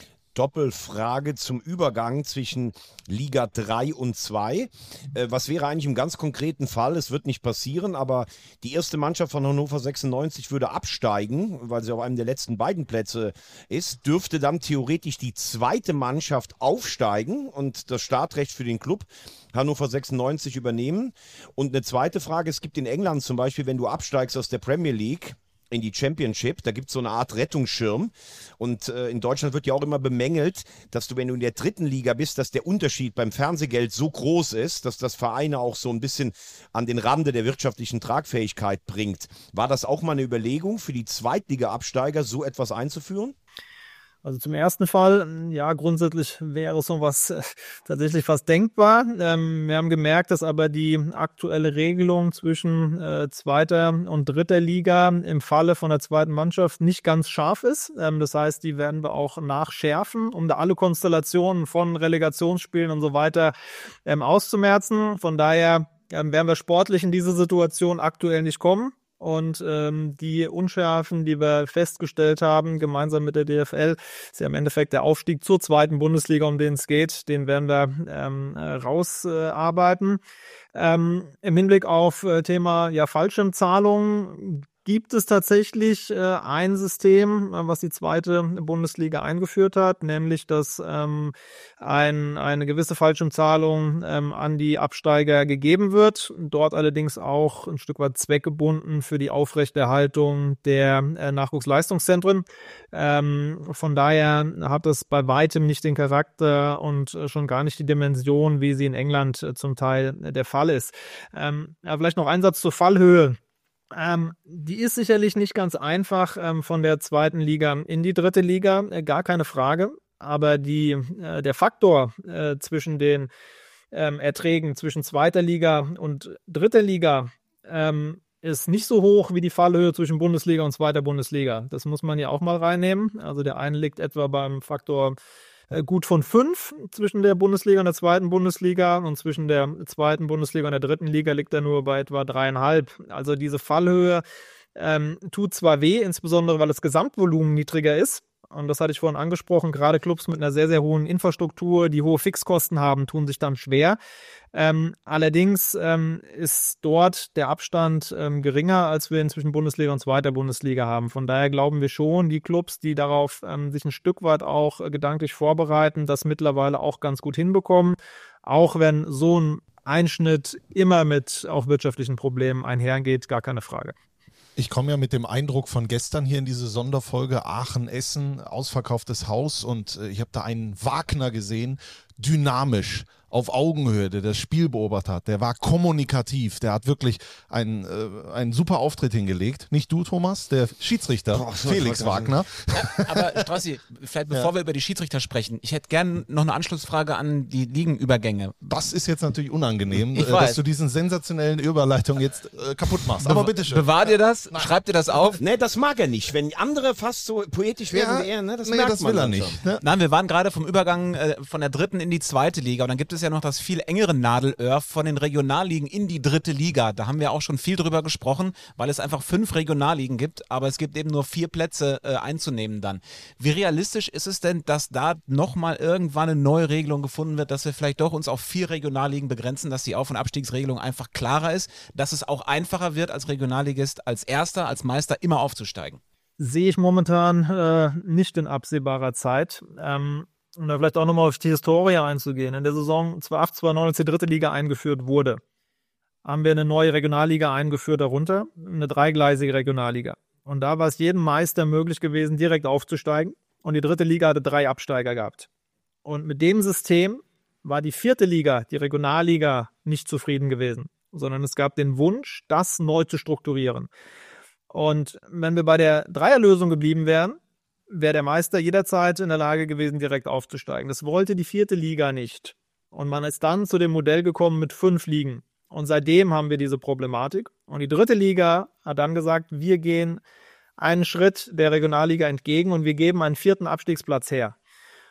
Doppelfrage zum Übergang zwischen Liga drei und zwei. Äh, was wäre eigentlich im ganz konkreten Fall? Es wird nicht passieren, aber die erste Mannschaft von Hannover sechsundneunzig würde absteigen, weil sie auf einem der letzten beiden Plätze ist. Dürfte dann theoretisch die zweite Mannschaft aufsteigen und das Startrecht für den Club Hannover sechsundneunzig übernehmen? Und eine zweite Frage, es gibt in England zum Beispiel, wenn du absteigst aus der Premier League in die Championship, da gibt es so eine Art Rettungsschirm und äh, in Deutschland wird ja auch immer bemängelt, dass du, wenn du in der dritten Liga bist, dass der Unterschied beim Fernsehgeld so groß ist, dass das Vereine auch so ein bisschen an den Rande der wirtschaftlichen Tragfähigkeit bringt. War das auch mal eine Überlegung für die Zweitliga-Absteiger, so etwas einzuführen? Also zum ersten Fall, ja, grundsätzlich wäre sowas äh, tatsächlich fast denkbar. Ähm, wir haben gemerkt, dass aber die aktuelle Regelung zwischen äh, zweiter und dritter Liga im Falle von der zweiten Mannschaft nicht ganz scharf ist. Ähm, das heißt, die werden wir auch nachschärfen, um da alle Konstellationen von Relegationsspielen und so weiter ähm, auszumerzen. Von daher ähm, werden wir sportlich in diese Situation aktuell nicht kommen. Und ähm, die Unschärfen, die wir festgestellt haben, gemeinsam mit der D F L, ist ja im Endeffekt der Aufstieg zur zweiten Bundesliga, um den es geht. Den werden wir ähm, rausarbeiten. Äh, ähm, Im Hinblick auf äh, Thema ja, Fallschirmzahlungen gibt es tatsächlich äh, ein System, äh, was die zweite Bundesliga eingeführt hat, nämlich dass ähm, ein, eine gewisse Fallschirmzahlung ähm, an die Absteiger gegeben wird, dort allerdings auch ein Stück weit zweckgebunden für die Aufrechterhaltung der äh, Nachwuchsleistungszentren. Ähm, von daher hat es bei weitem nicht den Charakter und äh, schon gar nicht die Dimension, wie sie in England äh, zum Teil äh, der Fall ist. Ähm, ja, vielleicht noch ein Satz zur Fallhöhe. Ähm, die ist sicherlich nicht ganz einfach ähm, von der zweiten Liga in die dritte Liga, äh, gar keine Frage. Aber die, äh, der Faktor äh, zwischen den ähm, Erträgen zwischen zweiter Liga und dritter Liga ähm, ist nicht so hoch wie die Fallhöhe zwischen Bundesliga und zweiter Bundesliga. Das muss man ja auch mal reinnehmen. Also der eine liegt etwa beim Faktor gut von fünf zwischen der Bundesliga und der zweiten Bundesliga und zwischen der zweiten Bundesliga und der dritten Liga liegt er nur bei etwa dreieinhalb. Also diese Fallhöhe ähm, tut zwar weh, insbesondere weil das Gesamtvolumen niedriger ist. Und das hatte ich vorhin angesprochen, gerade Clubs mit einer sehr, sehr hohen Infrastruktur, die hohe Fixkosten haben, tun sich dann schwer. Ähm, allerdings ähm, ist dort der Abstand ähm, geringer, als wir inzwischen Bundesliga und zweiter Bundesliga haben. Von daher glauben wir schon, die Clubs, die darauf ähm, sich ein Stück weit auch äh, gedanklich vorbereiten, das mittlerweile auch ganz gut hinbekommen, auch wenn so ein Einschnitt immer mit auch wirtschaftlichen Problemen einhergeht, gar keine Frage. Ich komme ja mit dem Eindruck von gestern hier in diese Sonderfolge Aachen-Essen, ausverkauftes Haus und äh, ich habe da einen Wagner gesehen, dynamisch, auf Augenhöhe, der das Spiel beobachtet hat. Der war kommunikativ, der hat wirklich einen, äh, einen super Auftritt hingelegt. Nicht du, Thomas, der Schiedsrichter, Boah, Felix Wagner. Ja, aber Strassi, vielleicht bevor ja. wir über die Schiedsrichter sprechen, ich hätte gern noch eine Anschlussfrage an die Ligenübergänge. Das ist jetzt natürlich unangenehm, äh, dass du diesen sensationellen Überleitung jetzt äh, kaputt machst. Aber Be- bitteschön. Bewahr dir das, Nein. schreib dir das auf. Nee, das mag er nicht. Wenn andere fast so poetisch werden ja, wie er, ne, das nee, merkt das man will er langsam. nicht. Ne? Nein, wir waren gerade vom Übergang äh, von der dritten in die zweite Liga und dann gibt es ja noch das viel engere Nadelöhr von den Regionalligen in die dritte Liga. Da haben wir auch schon viel drüber gesprochen, weil es einfach fünf Regionalligen gibt, aber es gibt eben nur vier Plätze äh, einzunehmen dann. Wie realistisch ist es denn, dass da nochmal irgendwann eine neue Regelung gefunden wird, dass wir vielleicht doch uns auf vier Regionalligen begrenzen, dass die Auf- und Abstiegsregelung einfach klarer ist, dass es auch einfacher wird als Regionalligist, als Erster, als Meister immer aufzusteigen? Sehe ich momentan äh, nicht in absehbarer Zeit. Ähm, Um da vielleicht auch nochmal auf die Historie einzugehen. In der Saison zweitausendacht zweitausendneun, als die dritte Liga eingeführt wurde, haben wir eine neue Regionalliga eingeführt darunter, eine dreigleisige Regionalliga. Und da war es jedem Meister möglich gewesen, direkt aufzusteigen. Und die dritte Liga hatte drei Absteiger gehabt. Und mit dem System war die vierte Liga, die Regionalliga, nicht zufrieden gewesen, sondern es gab den Wunsch, das neu zu strukturieren. Und wenn wir bei der Dreierlösung geblieben wären, wäre der Meister jederzeit in der Lage gewesen, direkt aufzusteigen. Das wollte die vierte Liga nicht. Und man ist dann zu dem Modell gekommen mit fünf Ligen. Und seitdem haben wir diese Problematik. Und die dritte Liga hat dann gesagt, wir gehen einen Schritt der Regionalliga entgegen und wir geben einen vierten Abstiegsplatz her.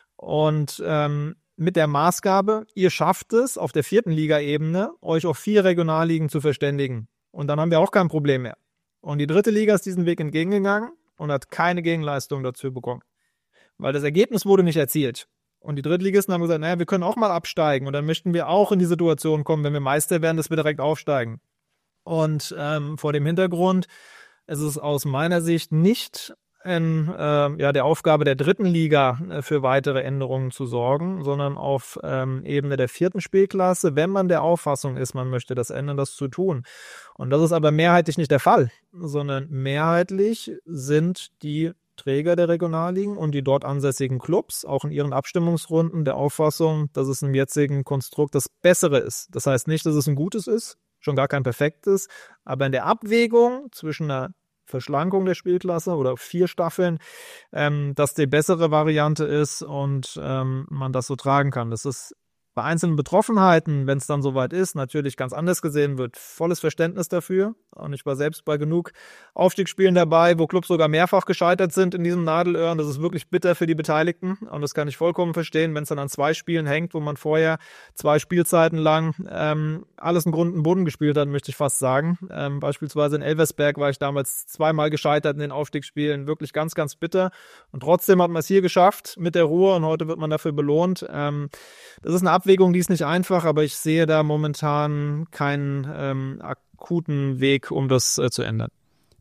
Und ähm, mit der Maßgabe, ihr schafft es, auf der vierten Liga-Ebene euch auf vier Regionalligen zu verständigen. Und dann haben wir auch kein Problem mehr. Und die dritte Liga ist diesen Weg entgegengegangen und hat keine Gegenleistung dazu bekommen. Weil das Ergebnis wurde nicht erzielt. Und die Drittligisten haben gesagt, naja, wir können auch mal absteigen und dann möchten wir auch in die Situation kommen, wenn wir Meister werden, dass wir direkt aufsteigen. Und ähm, vor dem Hintergrund ist es aus meiner Sicht nicht in äh, ja, der Aufgabe der dritten Liga äh, für weitere Änderungen zu sorgen, sondern auf ähm, Ebene der vierten Spielklasse, wenn man der Auffassung ist, man möchte das ändern, das zu tun. Und das ist aber mehrheitlich nicht der Fall, sondern mehrheitlich sind die Träger der Regionalligen und die dort ansässigen Clubs auch in ihren Abstimmungsrunden der Auffassung, dass es im jetzigen Konstrukt das Bessere ist. Das heißt nicht, dass es ein gutes ist, schon gar kein perfektes, aber in der Abwägung zwischen einer Verschlankung der Spielklasse oder vier Staffeln, ähm, dass die bessere Variante ist und ähm, man das so tragen kann. Das ist bei einzelnen Betroffenheiten, wenn es dann soweit ist, natürlich ganz anders gesehen wird. Volles Verständnis dafür. Und ich war selbst bei genug Aufstiegsspielen dabei, wo Clubs sogar mehrfach gescheitert sind in diesem Nadelöhr. Und das ist wirklich bitter für die Beteiligten. Und das kann ich vollkommen verstehen, wenn es dann an zwei Spielen hängt, wo man vorher zwei Spielzeiten lang ähm, alles in Grund und Boden gespielt hat, möchte ich fast sagen. Ähm, beispielsweise in Elversberg war ich damals zweimal gescheitert in den Aufstiegsspielen. Wirklich ganz, ganz bitter. Und trotzdem hat man es hier geschafft mit der Ruhe und heute wird man dafür belohnt. Ähm, das ist eine Abwägung, die ist nicht einfach, aber ich sehe da momentan keinen ähm, akuten Weg, um das äh, zu ändern.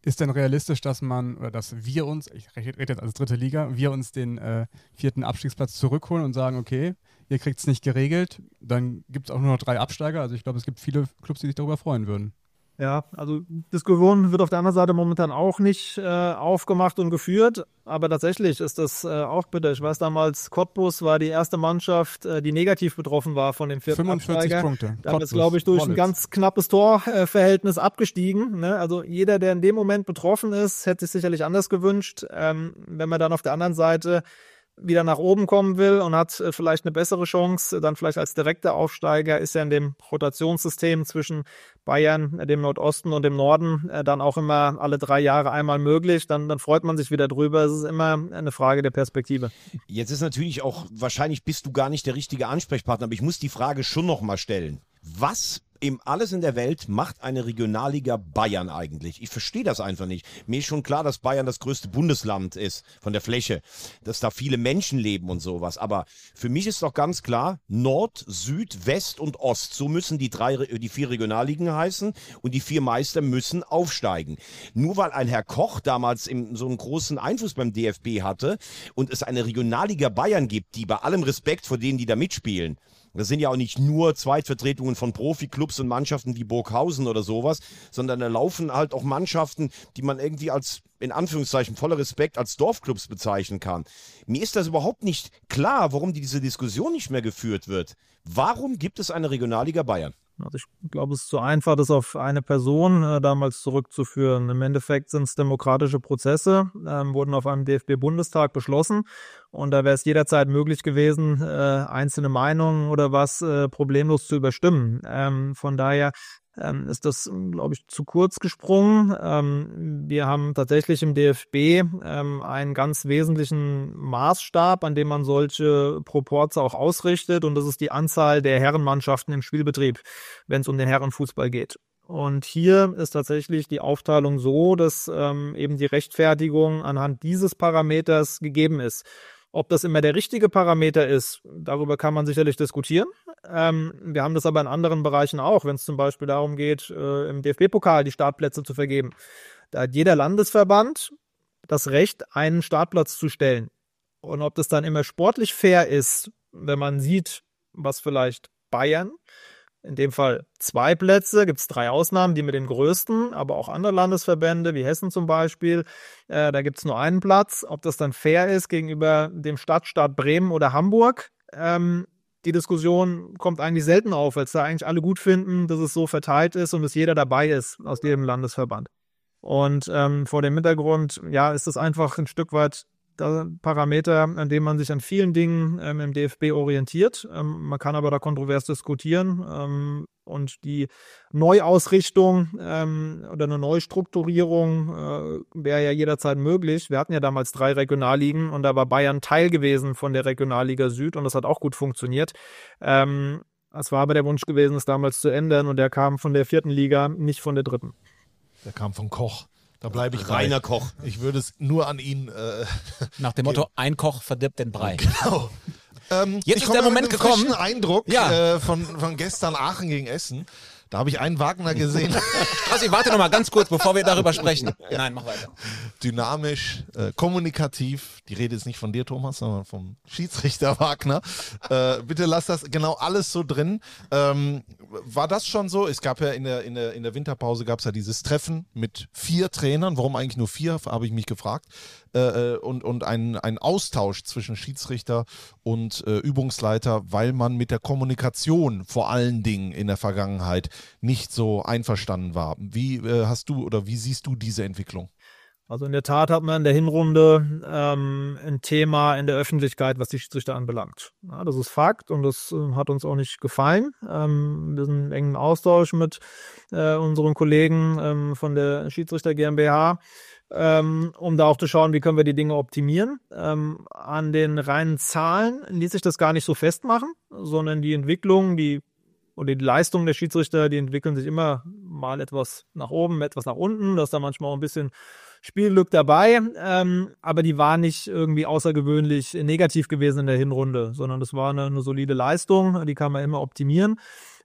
Ist denn realistisch, dass man, oder dass wir uns, ich rede jetzt als dritte Liga, wir uns den äh, vierten Abstiegsplatz zurückholen und sagen, okay, ihr kriegt es nicht geregelt, dann gibt es auch nur noch drei Absteiger. Also ich glaube, es gibt viele Clubs, die sich darüber freuen würden. Ja, also Diskussion wird auf der anderen Seite momentan auch nicht äh, aufgemacht und geführt, aber tatsächlich ist das äh, auch bitter. Ich weiß damals, Cottbus war die erste Mannschaft, äh, die negativ betroffen war von dem vierten fünfundvierzig Absteiger. Punkte. Da ist, glaube ich, durch Wollitz. ein ganz knappes Torverhältnis abgestiegen. Ne? Also jeder, der in dem Moment betroffen ist, hätte sich sicherlich anders gewünscht. Ähm, wenn man dann auf der anderen Seite wieder nach oben kommen will und hat äh, vielleicht eine bessere Chance, dann vielleicht als direkter Aufsteiger, ist ja in dem Rotationssystem zwischen Bayern, äh, dem Nordosten und dem Norden äh, dann auch immer alle drei Jahre einmal möglich. Dann, dann freut man sich wieder drüber. Es ist immer eine Frage der Perspektive. Jetzt ist natürlich auch, wahrscheinlich bist du gar nicht der richtige Ansprechpartner, aber ich muss die Frage schon noch mal stellen. Was im alles in der Welt macht eine Regionalliga Bayern eigentlich? Ich verstehe das einfach nicht. Mir ist schon klar, dass Bayern das größte Bundesland ist von der Fläche, dass da viele Menschen leben und sowas. Aber für mich ist doch ganz klar, Nord, Süd, West und Ost. So müssen die drei, die vier Regionalligen heißen und die vier Meister müssen aufsteigen. Nur weil ein Herr Koch damals im, so einen großen Einfluss beim D F B hatte und es eine Regionalliga Bayern gibt, die bei allem Respekt vor denen, die da mitspielen, das sind ja auch nicht nur Zweitvertretungen von Profiklubs und Mannschaften wie Burghausen oder sowas, sondern da laufen halt auch Mannschaften, die man irgendwie als, in Anführungszeichen, voller Respekt als Dorfclubs bezeichnen kann. Mir ist das überhaupt nicht klar, warum diese Diskussion nicht mehr geführt wird. Warum gibt es eine Regionalliga Bayern? Also ich glaube, es ist zu einfach, das auf eine Person äh, damals zurückzuführen. Im Endeffekt sind es demokratische Prozesse, ähm, wurden auf einem D F B-Bundestag beschlossen und da wäre es jederzeit möglich gewesen, äh, einzelne Meinungen oder was äh, problemlos zu überstimmen. Ähm, von daher ähm, ist das, glaube ich, zu kurz gesprungen. Ähm, wir haben tatsächlich im D F B ähm, einen ganz wesentlichen Maßstab, an dem man solche Proporze auch ausrichtet, und das ist die Anzahl der Herrenmannschaften im Spielbetrieb, wenn es um den Herrenfußball geht. Und hier ist tatsächlich die Aufteilung so, dass ähm, eben die Rechtfertigung anhand dieses Parameters gegeben ist. Ob das immer der richtige Parameter ist, darüber kann man sicherlich diskutieren. Ähm, wir haben das aber in anderen Bereichen auch, wenn es zum Beispiel darum geht, äh, im D F B-Pokal die Startplätze zu vergeben. Da hat jeder Landesverband das Recht, einen Startplatz zu stellen. Und ob das dann immer sportlich fair ist, wenn man sieht, was vielleicht Bayern, in dem Fall zwei Plätze, gibt es drei Ausnahmen, die mit den größten, aber auch andere Landesverbände, wie Hessen zum Beispiel, äh, da gibt es nur einen Platz. Ob das dann fair ist gegenüber dem Stadtstaat Bremen oder Hamburg, ähm, die Diskussion kommt eigentlich selten auf, weil es da eigentlich alle gut finden, dass es so verteilt ist und dass jeder dabei ist aus jedem Landesverband. Und ähm, vor dem Hintergrund, ja, ist es einfach ein Stück weit der Parameter, an dem man sich an vielen Dingen ähm, im D F B orientiert. Ähm, man kann aber da kontrovers diskutieren. Ähm, und die Neuausrichtung ähm, oder eine Neustrukturierung äh, wäre ja jederzeit möglich. Wir hatten ja damals drei Regionalligen und da war Bayern Teil gewesen von der Regionalliga Süd und das hat auch gut funktioniert. Ähm, es war aber der Wunsch gewesen, es damals zu ändern, und der kam von der vierten Liga, nicht von der dritten. Der kam von Koch. Da bleibe ich Rainer bei. Koch. Ich würde es nur an ihn. Äh, Nach dem Motto, ein Koch verdirbt den Brei. Genau. Ähm, Jetzt ich ist komme der mit Moment einem gekommen. frischen Eindruck Ja. äh, von, von gestern Aachen gegen Essen. Da habe ich einen Wagner gesehen. Also, ich warte noch mal ganz kurz, bevor wir darüber sprechen. Nein, mach weiter. Dynamisch, äh, kommunikativ. Die Rede ist nicht von dir, Thomas, sondern vom Schiedsrichter Wagner. Äh, bitte lass das genau alles so drin. Ähm, war das schon so? Es gab ja in der, in der, in der Winterpause gab es ja dieses Treffen mit vier Trainern. Warum eigentlich nur vier, habe ich mich gefragt. Äh, und und ein, ein Austausch zwischen Schiedsrichter und äh, Übungsleiter, weil man mit der Kommunikation vor allen Dingen in der Vergangenheit nicht so einverstanden war. Wie äh, hast du oder wie siehst du diese Entwicklung? Also in der Tat hat man in der Hinrunde ähm, ein Thema in der Öffentlichkeit, was die Schiedsrichter anbelangt. Ja, das ist Fakt und das äh, hat uns auch nicht gefallen. Ähm, wir sind im engen Austausch mit äh, unseren Kollegen ähm, von der Schiedsrichter GmbH, ähm, um da auch zu schauen, wie können wir die Dinge optimieren. Ähm, an den reinen Zahlen ließ sich das gar nicht so festmachen, sondern die Entwicklung, die oder die Leistungen der Schiedsrichter, die entwickeln sich immer mal etwas nach oben, etwas nach unten. Da ist da manchmal auch ein bisschen Spielglück dabei, ähm, aber die war nicht irgendwie außergewöhnlich negativ gewesen in der Hinrunde, sondern das war eine, eine solide Leistung, die kann man immer optimieren.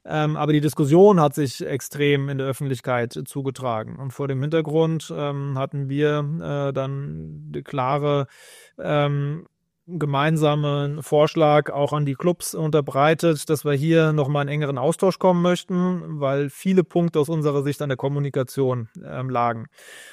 Ähm, aber die Diskussion hat sich extrem in der Öffentlichkeit zugetragen. Und vor dem Hintergrund ähm, hatten wir äh, dann die klare ähm, gemeinsamen Vorschlag auch an die Clubs unterbreitet, dass wir hier nochmal in engeren Austausch kommen möchten, weil viele Punkte aus unserer Sicht an der Kommunikation ähm, lagen.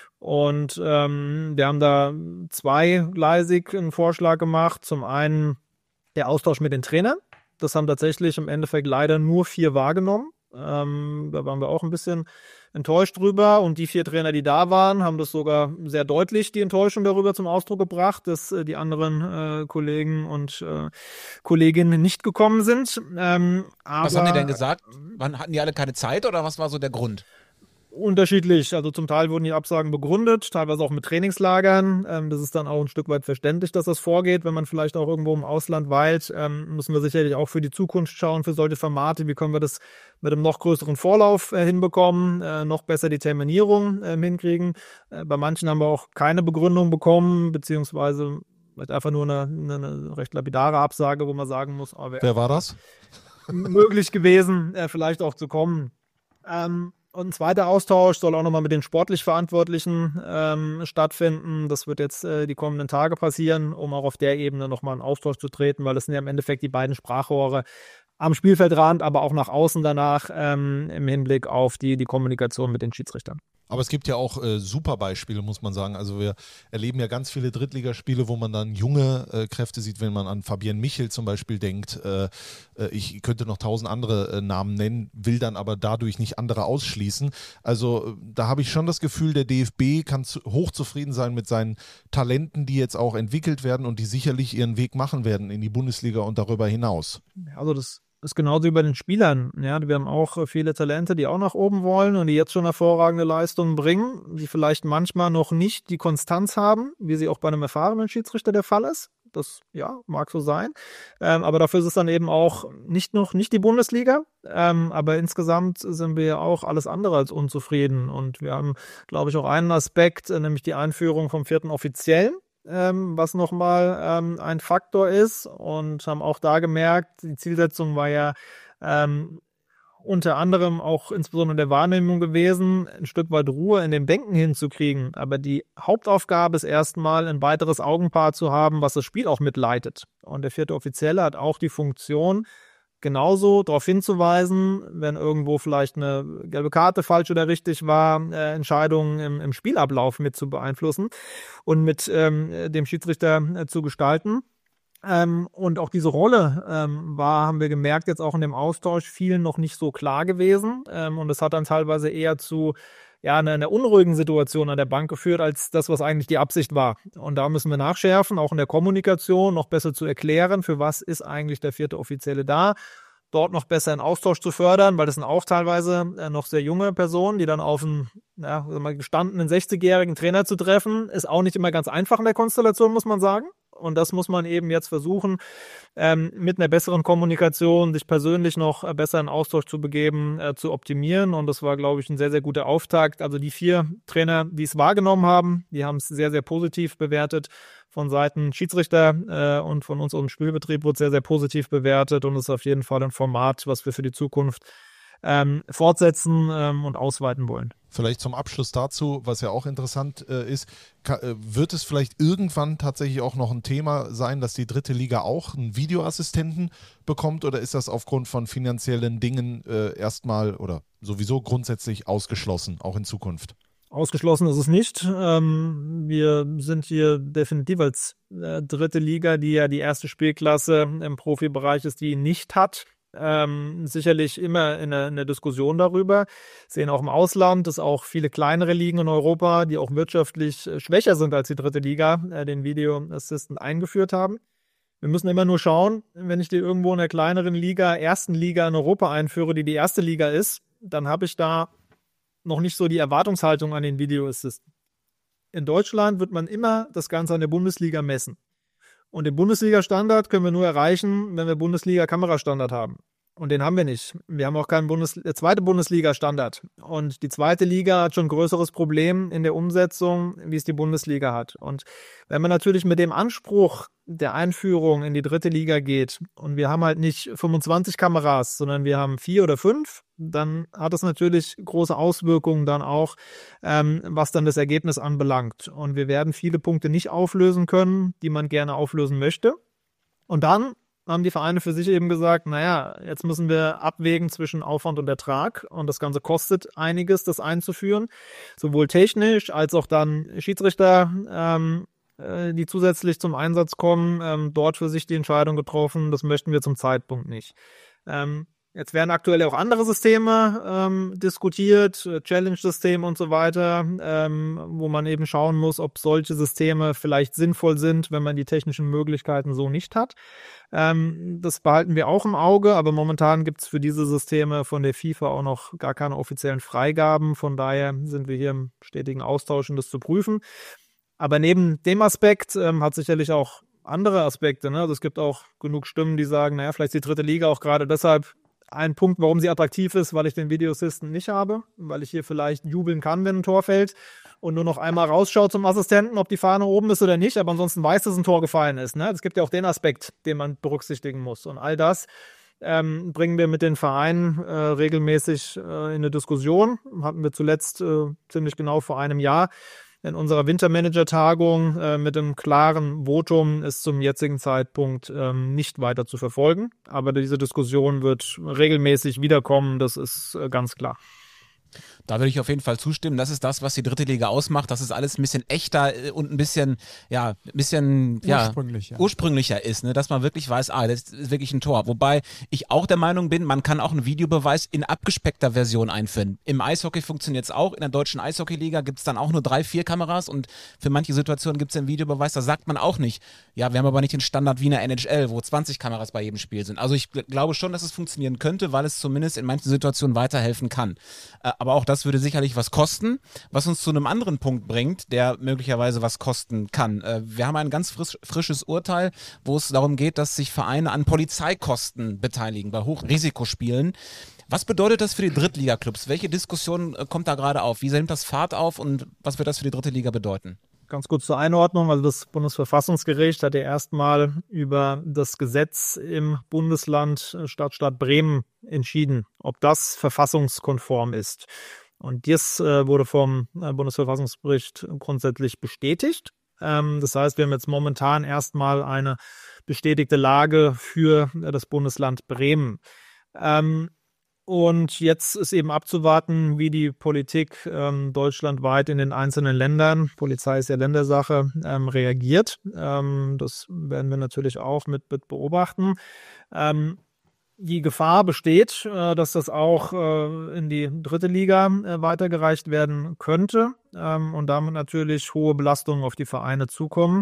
Und ähm, wir haben da zweigleisig einen Vorschlag gemacht. Zum einen der Austausch mit den Trainern. Das haben tatsächlich im Endeffekt leider nur vier wahrgenommen. Ähm, da waren wir auch ein bisschen enttäuscht drüber. Und die vier Trainer, die da waren, haben das sogar sehr deutlich, die Enttäuschung darüber zum Ausdruck gebracht, dass äh, die anderen äh, Kollegen und äh, Kolleginnen nicht gekommen sind. Ähm, aber, was haben die denn gesagt? Wann hatten die alle keine Zeit oder was war so der Grund? Unterschiedlich. Also zum Teil wurden die Absagen begründet, teilweise auch mit Trainingslagern. Ähm, das ist dann auch ein Stück weit verständlich, dass das vorgeht. Wenn man vielleicht auch irgendwo im Ausland weilt, ähm, müssen wir sicherlich auch für die Zukunft schauen, für solche Formate. Wie können wir das mit einem noch größeren Vorlauf äh, hinbekommen, äh, noch besser die Terminierung äh, hinkriegen. Äh, bei manchen haben wir auch keine Begründung bekommen, beziehungsweise vielleicht einfach nur eine, eine recht lapidare Absage, wo man sagen muss, oh, wer war das? Möglich gewesen, äh, vielleicht auch zu kommen. Ähm, Und ein zweiter Austausch soll auch nochmal mit den sportlich Verantwortlichen ähm, stattfinden. Das wird jetzt äh, die kommenden Tage passieren, um auch auf der Ebene nochmal in Austausch zu treten, weil das sind ja im Endeffekt die beiden Sprachrohre am Spielfeldrand, aber auch nach außen danach ähm, im Hinblick auf die, die Kommunikation mit den Schiedsrichtern. Aber es gibt ja auch äh, super Beispiele, muss man sagen. Also wir erleben ja ganz viele Drittligaspiele, wo man dann junge äh, Kräfte sieht, wenn man an Fabian Michel zum Beispiel denkt. Äh, äh, ich könnte noch tausend andere äh, Namen nennen, will dann aber dadurch nicht andere ausschließen. Also äh, da habe ich schon das Gefühl, der D F B kann zu, hochzufrieden sein mit seinen Talenten, die jetzt auch entwickelt werden und die sicherlich ihren Weg machen werden in die Bundesliga und darüber hinaus. Also das ist genauso wie bei den Spielern. Ja, wir haben auch viele Talente, die auch nach oben wollen und die jetzt schon hervorragende Leistungen bringen, die vielleicht manchmal noch nicht die Konstanz haben, wie sie auch bei einem erfahrenen Schiedsrichter der Fall ist. Das, ja, mag so sein. Ähm, aber dafür ist es dann eben auch nicht noch nicht die Bundesliga. Ähm, aber insgesamt sind wir ja auch alles andere als unzufrieden. Und wir haben, glaube ich, auch einen Aspekt, nämlich die Einführung vom vierten Offiziellen. Ähm, was nochmal ähm, ein Faktor ist, und haben auch da gemerkt, die Zielsetzung war ja ähm, unter anderem auch insbesondere der Wahrnehmung gewesen, ein Stück weit Ruhe in dem Denken hinzukriegen. Aber die Hauptaufgabe ist erstmal ein weiteres Augenpaar zu haben, was das Spiel auch mitleitet. Und der vierte Offizielle hat auch die Funktion, genauso darauf hinzuweisen, wenn irgendwo vielleicht eine gelbe Karte falsch oder richtig war, äh, Entscheidungen im, im Spielablauf mit zu beeinflussen und mit ähm, dem Schiedsrichter äh, zu gestalten. Ähm, und auch diese Rolle ähm, war, haben wir gemerkt, jetzt auch in dem Austausch vielen noch nicht so klar gewesen. Ähm, und es hat dann teilweise eher zu ja, einer, einer unruhigen Situation an der Bank geführt, als das, was eigentlich die Absicht war. Und da müssen wir nachschärfen, auch in der Kommunikation noch besser zu erklären, für was ist eigentlich der vierte Offizielle da, dort noch besser in Austausch zu fördern, weil das sind auch teilweise äh, noch sehr junge Personen, die dann auf einen ja, mal gestandenen sechzigjährigen Trainer zu treffen, ist auch nicht immer ganz einfach in der Konstellation, muss man sagen. Und das muss man eben jetzt versuchen, ähm, mit einer besseren Kommunikation sich persönlich noch äh, besser in Austausch zu begeben, äh, zu optimieren. Und das war, glaube ich, ein sehr, sehr guter Auftakt. Also die vier Trainer, die es wahrgenommen haben, die haben es sehr, sehr positiv bewertet. Von Seiten Schiedsrichter äh, und von unserem Spielbetrieb wurde sehr, sehr positiv bewertet. Und es ist auf jeden Fall ein Format, was wir für die Zukunft ähm, fortsetzen ähm, und ausweiten wollen. Vielleicht zum Abschluss dazu, was ja auch interessant äh, ist, ka- äh, wird es vielleicht irgendwann tatsächlich auch noch ein Thema sein, dass die dritte Liga auch einen Videoassistenten bekommt, oder ist das aufgrund von finanziellen Dingen äh, erstmal oder sowieso grundsätzlich ausgeschlossen, auch in Zukunft? Ausgeschlossen ist es nicht. Ähm, wir sind hier definitiv als äh, dritte Liga, die ja die erste Spielklasse im Profibereich ist, die ihn nicht hat. Ähm, sicherlich immer in der, in der Diskussion darüber. Sehen auch im Ausland, dass auch viele kleinere Ligen in Europa, die auch wirtschaftlich äh, schwächer sind als die dritte Liga, äh, den Video Assistant eingeführt haben. Wir müssen immer nur schauen, wenn ich die irgendwo in der kleineren Liga, ersten Liga in Europa einführe, die die erste Liga ist, dann habe ich da noch nicht so die Erwartungshaltung an den Video Assistant. In Deutschland wird man immer das Ganze an der Bundesliga messen. Und den Bundesliga-Standard können wir nur erreichen, wenn wir Bundesliga-Kamerastandard haben. Und den haben wir nicht. Wir haben auch keinen Bundes- äh, zweite Bundesliga-Standard. Und die zweite Liga hat schon ein größeres Problem in der Umsetzung, wie es die Bundesliga hat. Und wenn man natürlich mit dem Anspruch der Einführung in die dritte Liga geht und wir haben halt nicht fünfundzwanzig Kameras, sondern wir haben vier oder fünf, dann hat das natürlich große Auswirkungen dann auch, ähm, was dann das Ergebnis anbelangt. Und wir werden viele Punkte nicht auflösen können, die man gerne auflösen möchte. Und dann haben die Vereine für sich eben gesagt, naja, jetzt müssen wir abwägen zwischen Aufwand und Ertrag und das Ganze kostet einiges, das einzuführen, sowohl technisch als auch dann Schiedsrichter, ähm, äh, die zusätzlich zum Einsatz kommen, ähm, dort für sich die Entscheidung getroffen, das möchten wir zum Zeitpunkt nicht. Ähm, Jetzt werden aktuell auch andere Systeme ähm, diskutiert, äh, Challenge-System und so weiter, ähm, wo man eben schauen muss, ob solche Systeme vielleicht sinnvoll sind, wenn man die technischen Möglichkeiten so nicht hat. Ähm, das behalten wir auch im Auge, aber momentan gibt es für diese Systeme von der FIFA auch noch gar keine offiziellen Freigaben. Von daher sind wir hier im stetigen Austausch, um das zu prüfen. Aber neben dem Aspekt ähm, hat sicherlich auch andere Aspekte. Ne? Also es gibt auch genug Stimmen, die sagen, naja, vielleicht ist die dritte Liga auch gerade deshalb ein Punkt, warum sie attraktiv ist, weil ich den Video Assistant nicht habe, weil ich hier vielleicht jubeln kann, wenn ein Tor fällt und nur noch einmal rausschaut zum Assistenten, ob die Fahne oben ist oder nicht, aber ansonsten weiß, dass ein Tor gefallen ist. Ne? Es gibt ja auch den Aspekt, den man berücksichtigen muss. Und all das ähm, bringen wir mit den Vereinen äh, regelmäßig äh, in eine Diskussion. Hatten wir zuletzt äh, ziemlich genau vor einem Jahr in unserer Wintermanager-Tagung äh, mit einem klaren Votum ist zum jetzigen Zeitpunkt ähm, nicht weiter zu verfolgen. Aber diese Diskussion wird regelmäßig wiederkommen, das ist äh, ganz klar. Da würde ich auf jeden Fall zustimmen. Das ist das, was die dritte Liga ausmacht, dass es alles ein bisschen echter und ein bisschen, ja, ein bisschen ja, ursprünglicher. ursprünglicher ist, ne? Dass man wirklich weiß, ah, das ist wirklich ein Tor. Wobei ich auch der Meinung bin, man kann auch einen Videobeweis in abgespeckter Version einführen. Im Eishockey funktioniert es auch. In der deutschen Eishockeyliga gibt es dann auch nur drei, vier Kameras und für manche Situationen gibt es einen Videobeweis, da sagt man auch nicht, ja, wir haben aber nicht den Standard wie in der N H L, wo zwanzig Kameras bei jedem Spiel sind. Also ich glaube schon, dass es funktionieren könnte, weil es zumindest in manchen Situationen weiterhelfen kann. Aber auch das würde sicherlich was kosten, was uns zu einem anderen Punkt bringt, der möglicherweise was kosten kann. Wir haben ein ganz frisch, frisches Urteil, wo es darum geht, dass sich Vereine an Polizeikosten beteiligen bei Hochrisikospielen. Was bedeutet das für die Drittliga-Clubs? Welche Diskussion kommt da gerade auf? Wie nimmt das Fahrt auf und was wird das für die dritte Liga bedeuten? Ganz kurz zur Einordnung, also das Bundesverfassungsgericht hat ja erstmal über das Gesetz im Bundesland Stadtstaat Bremen entschieden, ob das verfassungskonform ist. Und das äh, wurde vom äh, Bundesverfassungsgericht grundsätzlich bestätigt. Ähm, das heißt, wir haben jetzt momentan erstmal eine bestätigte Lage für äh, das Bundesland Bremen. Ähm, Und jetzt ist eben abzuwarten, wie die Politik ähm, deutschlandweit in den einzelnen Ländern, Polizei ist ja Ländersache, ähm, reagiert. Ähm, das werden wir natürlich auch mit, mit beobachten. Ähm, die Gefahr besteht, äh, dass das auch äh, in die dritte Liga äh, weitergereicht werden könnte ähm, und damit natürlich hohe Belastungen auf die Vereine zukommen.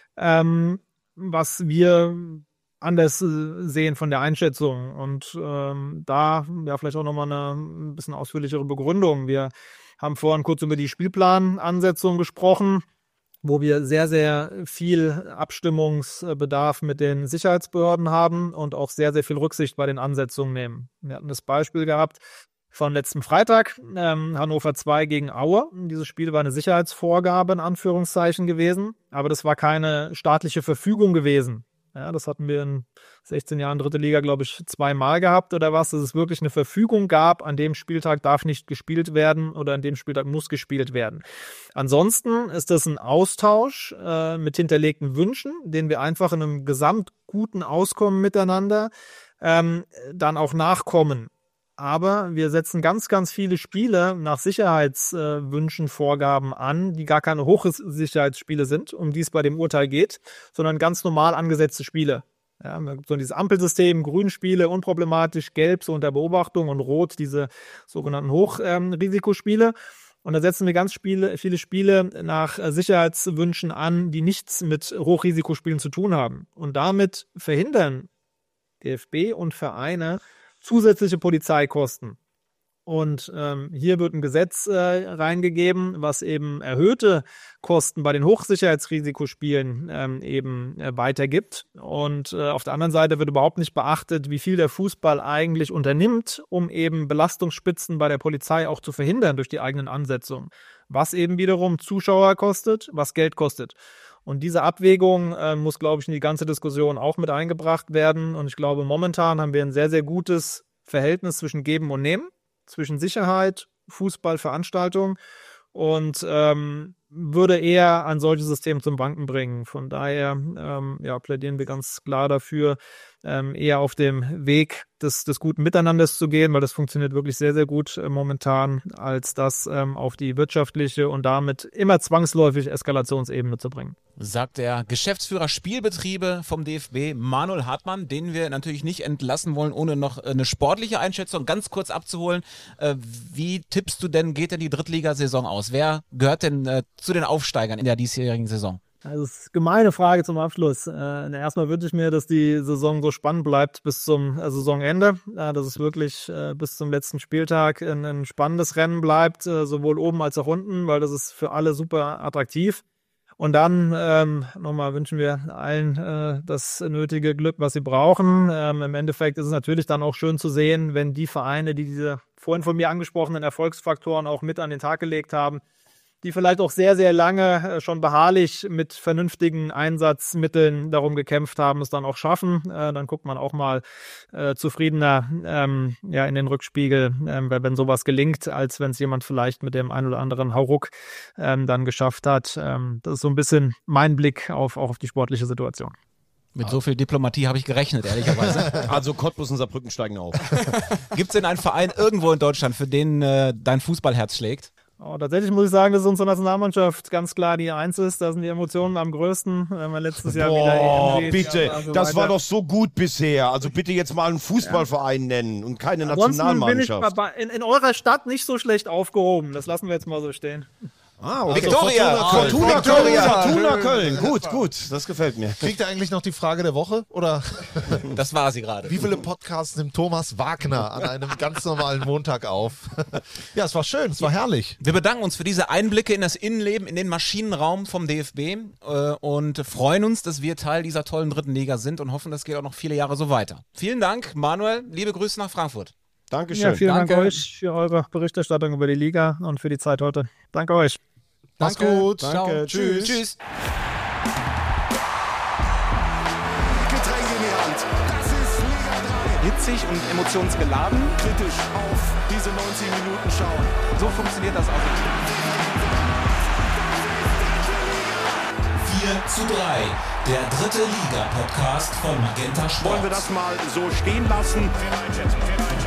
Ähm, was wir anders sehen von der Einschätzung und ähm, da ja vielleicht auch nochmal eine ein bisschen ausführlichere Begründung. Wir haben vorhin kurz über die Spielplanansetzung gesprochen, wo wir sehr, sehr viel Abstimmungsbedarf mit den Sicherheitsbehörden haben und auch sehr, sehr viel Rücksicht bei den Ansetzungen nehmen. Wir hatten das Beispiel gehabt von letzten Freitag, ähm, Hannover zwei gegen Aue. Dieses Spiel war eine Sicherheitsvorgabe in Anführungszeichen gewesen, aber das war keine staatliche Verfügung gewesen. Ja, das hatten wir in sechzehn Jahren dritte Liga, glaube ich, zweimal gehabt oder was, dass es wirklich eine Verfügung gab, an dem Spieltag darf nicht gespielt werden oder an dem Spieltag muss gespielt werden. Ansonsten ist das ein Austausch äh, mit hinterlegten Wünschen, den wir einfach in einem gesamtguten Auskommen miteinander ähm, dann auch nachkommen. Aber wir setzen ganz, ganz viele Spiele nach Sicherheitswünschen, äh, Vorgaben an, die gar keine Hochsicherheitsspiele sind, um die es bei dem Urteil geht, sondern ganz normal angesetzte Spiele. Ja, so dieses Ampelsystem, Grünspiele, unproblematisch, Gelb so unter Beobachtung und Rot diese sogenannten Hochrisikospiele. Ähm, und da setzen wir ganz Spiele, viele Spiele nach äh, Sicherheitswünschen an, die nichts mit Hochrisikospielen zu tun haben. Und damit verhindern D F B und Vereine zusätzliche Polizeikosten. Und ähm, hier wird ein Gesetz äh, reingegeben, was eben erhöhte Kosten bei den Hochsicherheitsrisikospielen ähm, eben äh, weitergibt. Und äh, auf der anderen Seite wird überhaupt nicht beachtet, wie viel der Fußball eigentlich unternimmt, um eben Belastungsspitzen bei der Polizei auch zu verhindern durch die eigenen Ansetzungen. Was eben wiederum Zuschauer kostet, was Geld kostet. Und diese Abwägung äh, muss, glaube ich, in die ganze Diskussion auch mit eingebracht werden. Und ich glaube, momentan haben wir ein sehr, sehr gutes Verhältnis zwischen Geben und Nehmen, zwischen Sicherheit, Fußballveranstaltung und ähm, würde eher ein solches System zum Wanken bringen. Von daher ähm, ja, plädieren wir ganz klar dafür, ähm, eher auf dem Weg des, des guten Miteinanders zu gehen, weil das funktioniert wirklich sehr, sehr gut äh, momentan, als das ähm, auf die wirtschaftliche und damit immer zwangsläufig Eskalationsebene zu bringen. Sagt der Geschäftsführer Spielbetriebe vom D F B, Manuel Hartmann, den wir natürlich nicht entlassen wollen, ohne noch eine sportliche Einschätzung ganz kurz abzuholen. Äh, wie tippst du denn, geht denn die Drittligasaison aus? Wer gehört denn äh, zu den Aufsteigern in der diesjährigen Saison? Also das ist eine gemeine Frage zum Abschluss. Äh, erstmal wünsche ich mir, dass die Saison so spannend bleibt bis zum äh, Saisonende, äh, dass es wirklich äh, bis zum letzten Spieltag ein, ein spannendes Rennen bleibt, äh, sowohl oben als auch unten, weil das ist für alle super attraktiv. Und dann ähm, nochmal wünschen wir allen äh, das nötige Glück, was sie brauchen. Ähm, Im Endeffekt ist es natürlich dann auch schön zu sehen, wenn die Vereine, die diese vorhin von mir angesprochenen Erfolgsfaktoren auch mit an den Tag gelegt haben, die vielleicht auch sehr, sehr lange schon beharrlich mit vernünftigen Einsatzmitteln darum gekämpft haben, es dann auch schaffen. Äh, dann guckt man auch mal äh, zufriedener ähm, ja, in den Rückspiegel, ähm, wenn sowas gelingt, als wenn es jemand vielleicht mit dem ein oder anderen Hauruck ähm, dann geschafft hat. Ähm, das ist so ein bisschen mein Blick auf, auch auf die sportliche Situation. Mit so viel Diplomatie habe ich gerechnet, ehrlicherweise. Also Cottbus und Saarbrücken steigen auf. Gibt es denn einen Verein irgendwo in Deutschland, für den äh, dein Fußballherz schlägt? Oh, tatsächlich muss ich sagen, dass unsere Nationalmannschaft ganz klar die Eins ist. Da sind die Emotionen am größten. Wenn wir letztes Jahr Boah, wieder E M bitte, und so das weiter. war doch so gut bisher. Also bitte jetzt mal einen Fußballverein nennen und keine Ansonsten bin ich Nationalmannschaft. bei- in, in eurer Stadt nicht so schlecht aufgehoben. Das lassen wir jetzt mal so stehen. Ah, okay. Victoria! Fortuna Ah, Köln. Victoria. Fortuna Köln. Gut, gut. Das gefällt mir. Kriegt er eigentlich noch die Frage der Woche? Oder Das war sie gerade. wie viele Podcasts nimmt Thomas Wagner an einem ganz normalen Montag auf? Ja, es war schön, es war herrlich. Wir bedanken uns für diese Einblicke in das Innenleben, in den Maschinenraum vom D F B äh, und freuen uns, dass wir Teil dieser tollen dritten Liga sind und hoffen, das geht auch noch viele Jahre so weiter. Vielen Dank, Manuel. Liebe Grüße nach Frankfurt. Dankeschön. Ja, vielen Danke. Dank euch für eure Berichterstattung über die Liga und für die Zeit heute. Danke euch. Mach's gut. Danke. Tschüss. Tschüss. Getränk in die Hand. Das ist Liga drei. Hitzig und emotionsgeladen. Kritisch auf diese neunzig Minuten schauen. So funktioniert das auch. vier zu drei, der dritte Liga-Podcast von Magenta Sport. Wollen wir das mal so stehen lassen?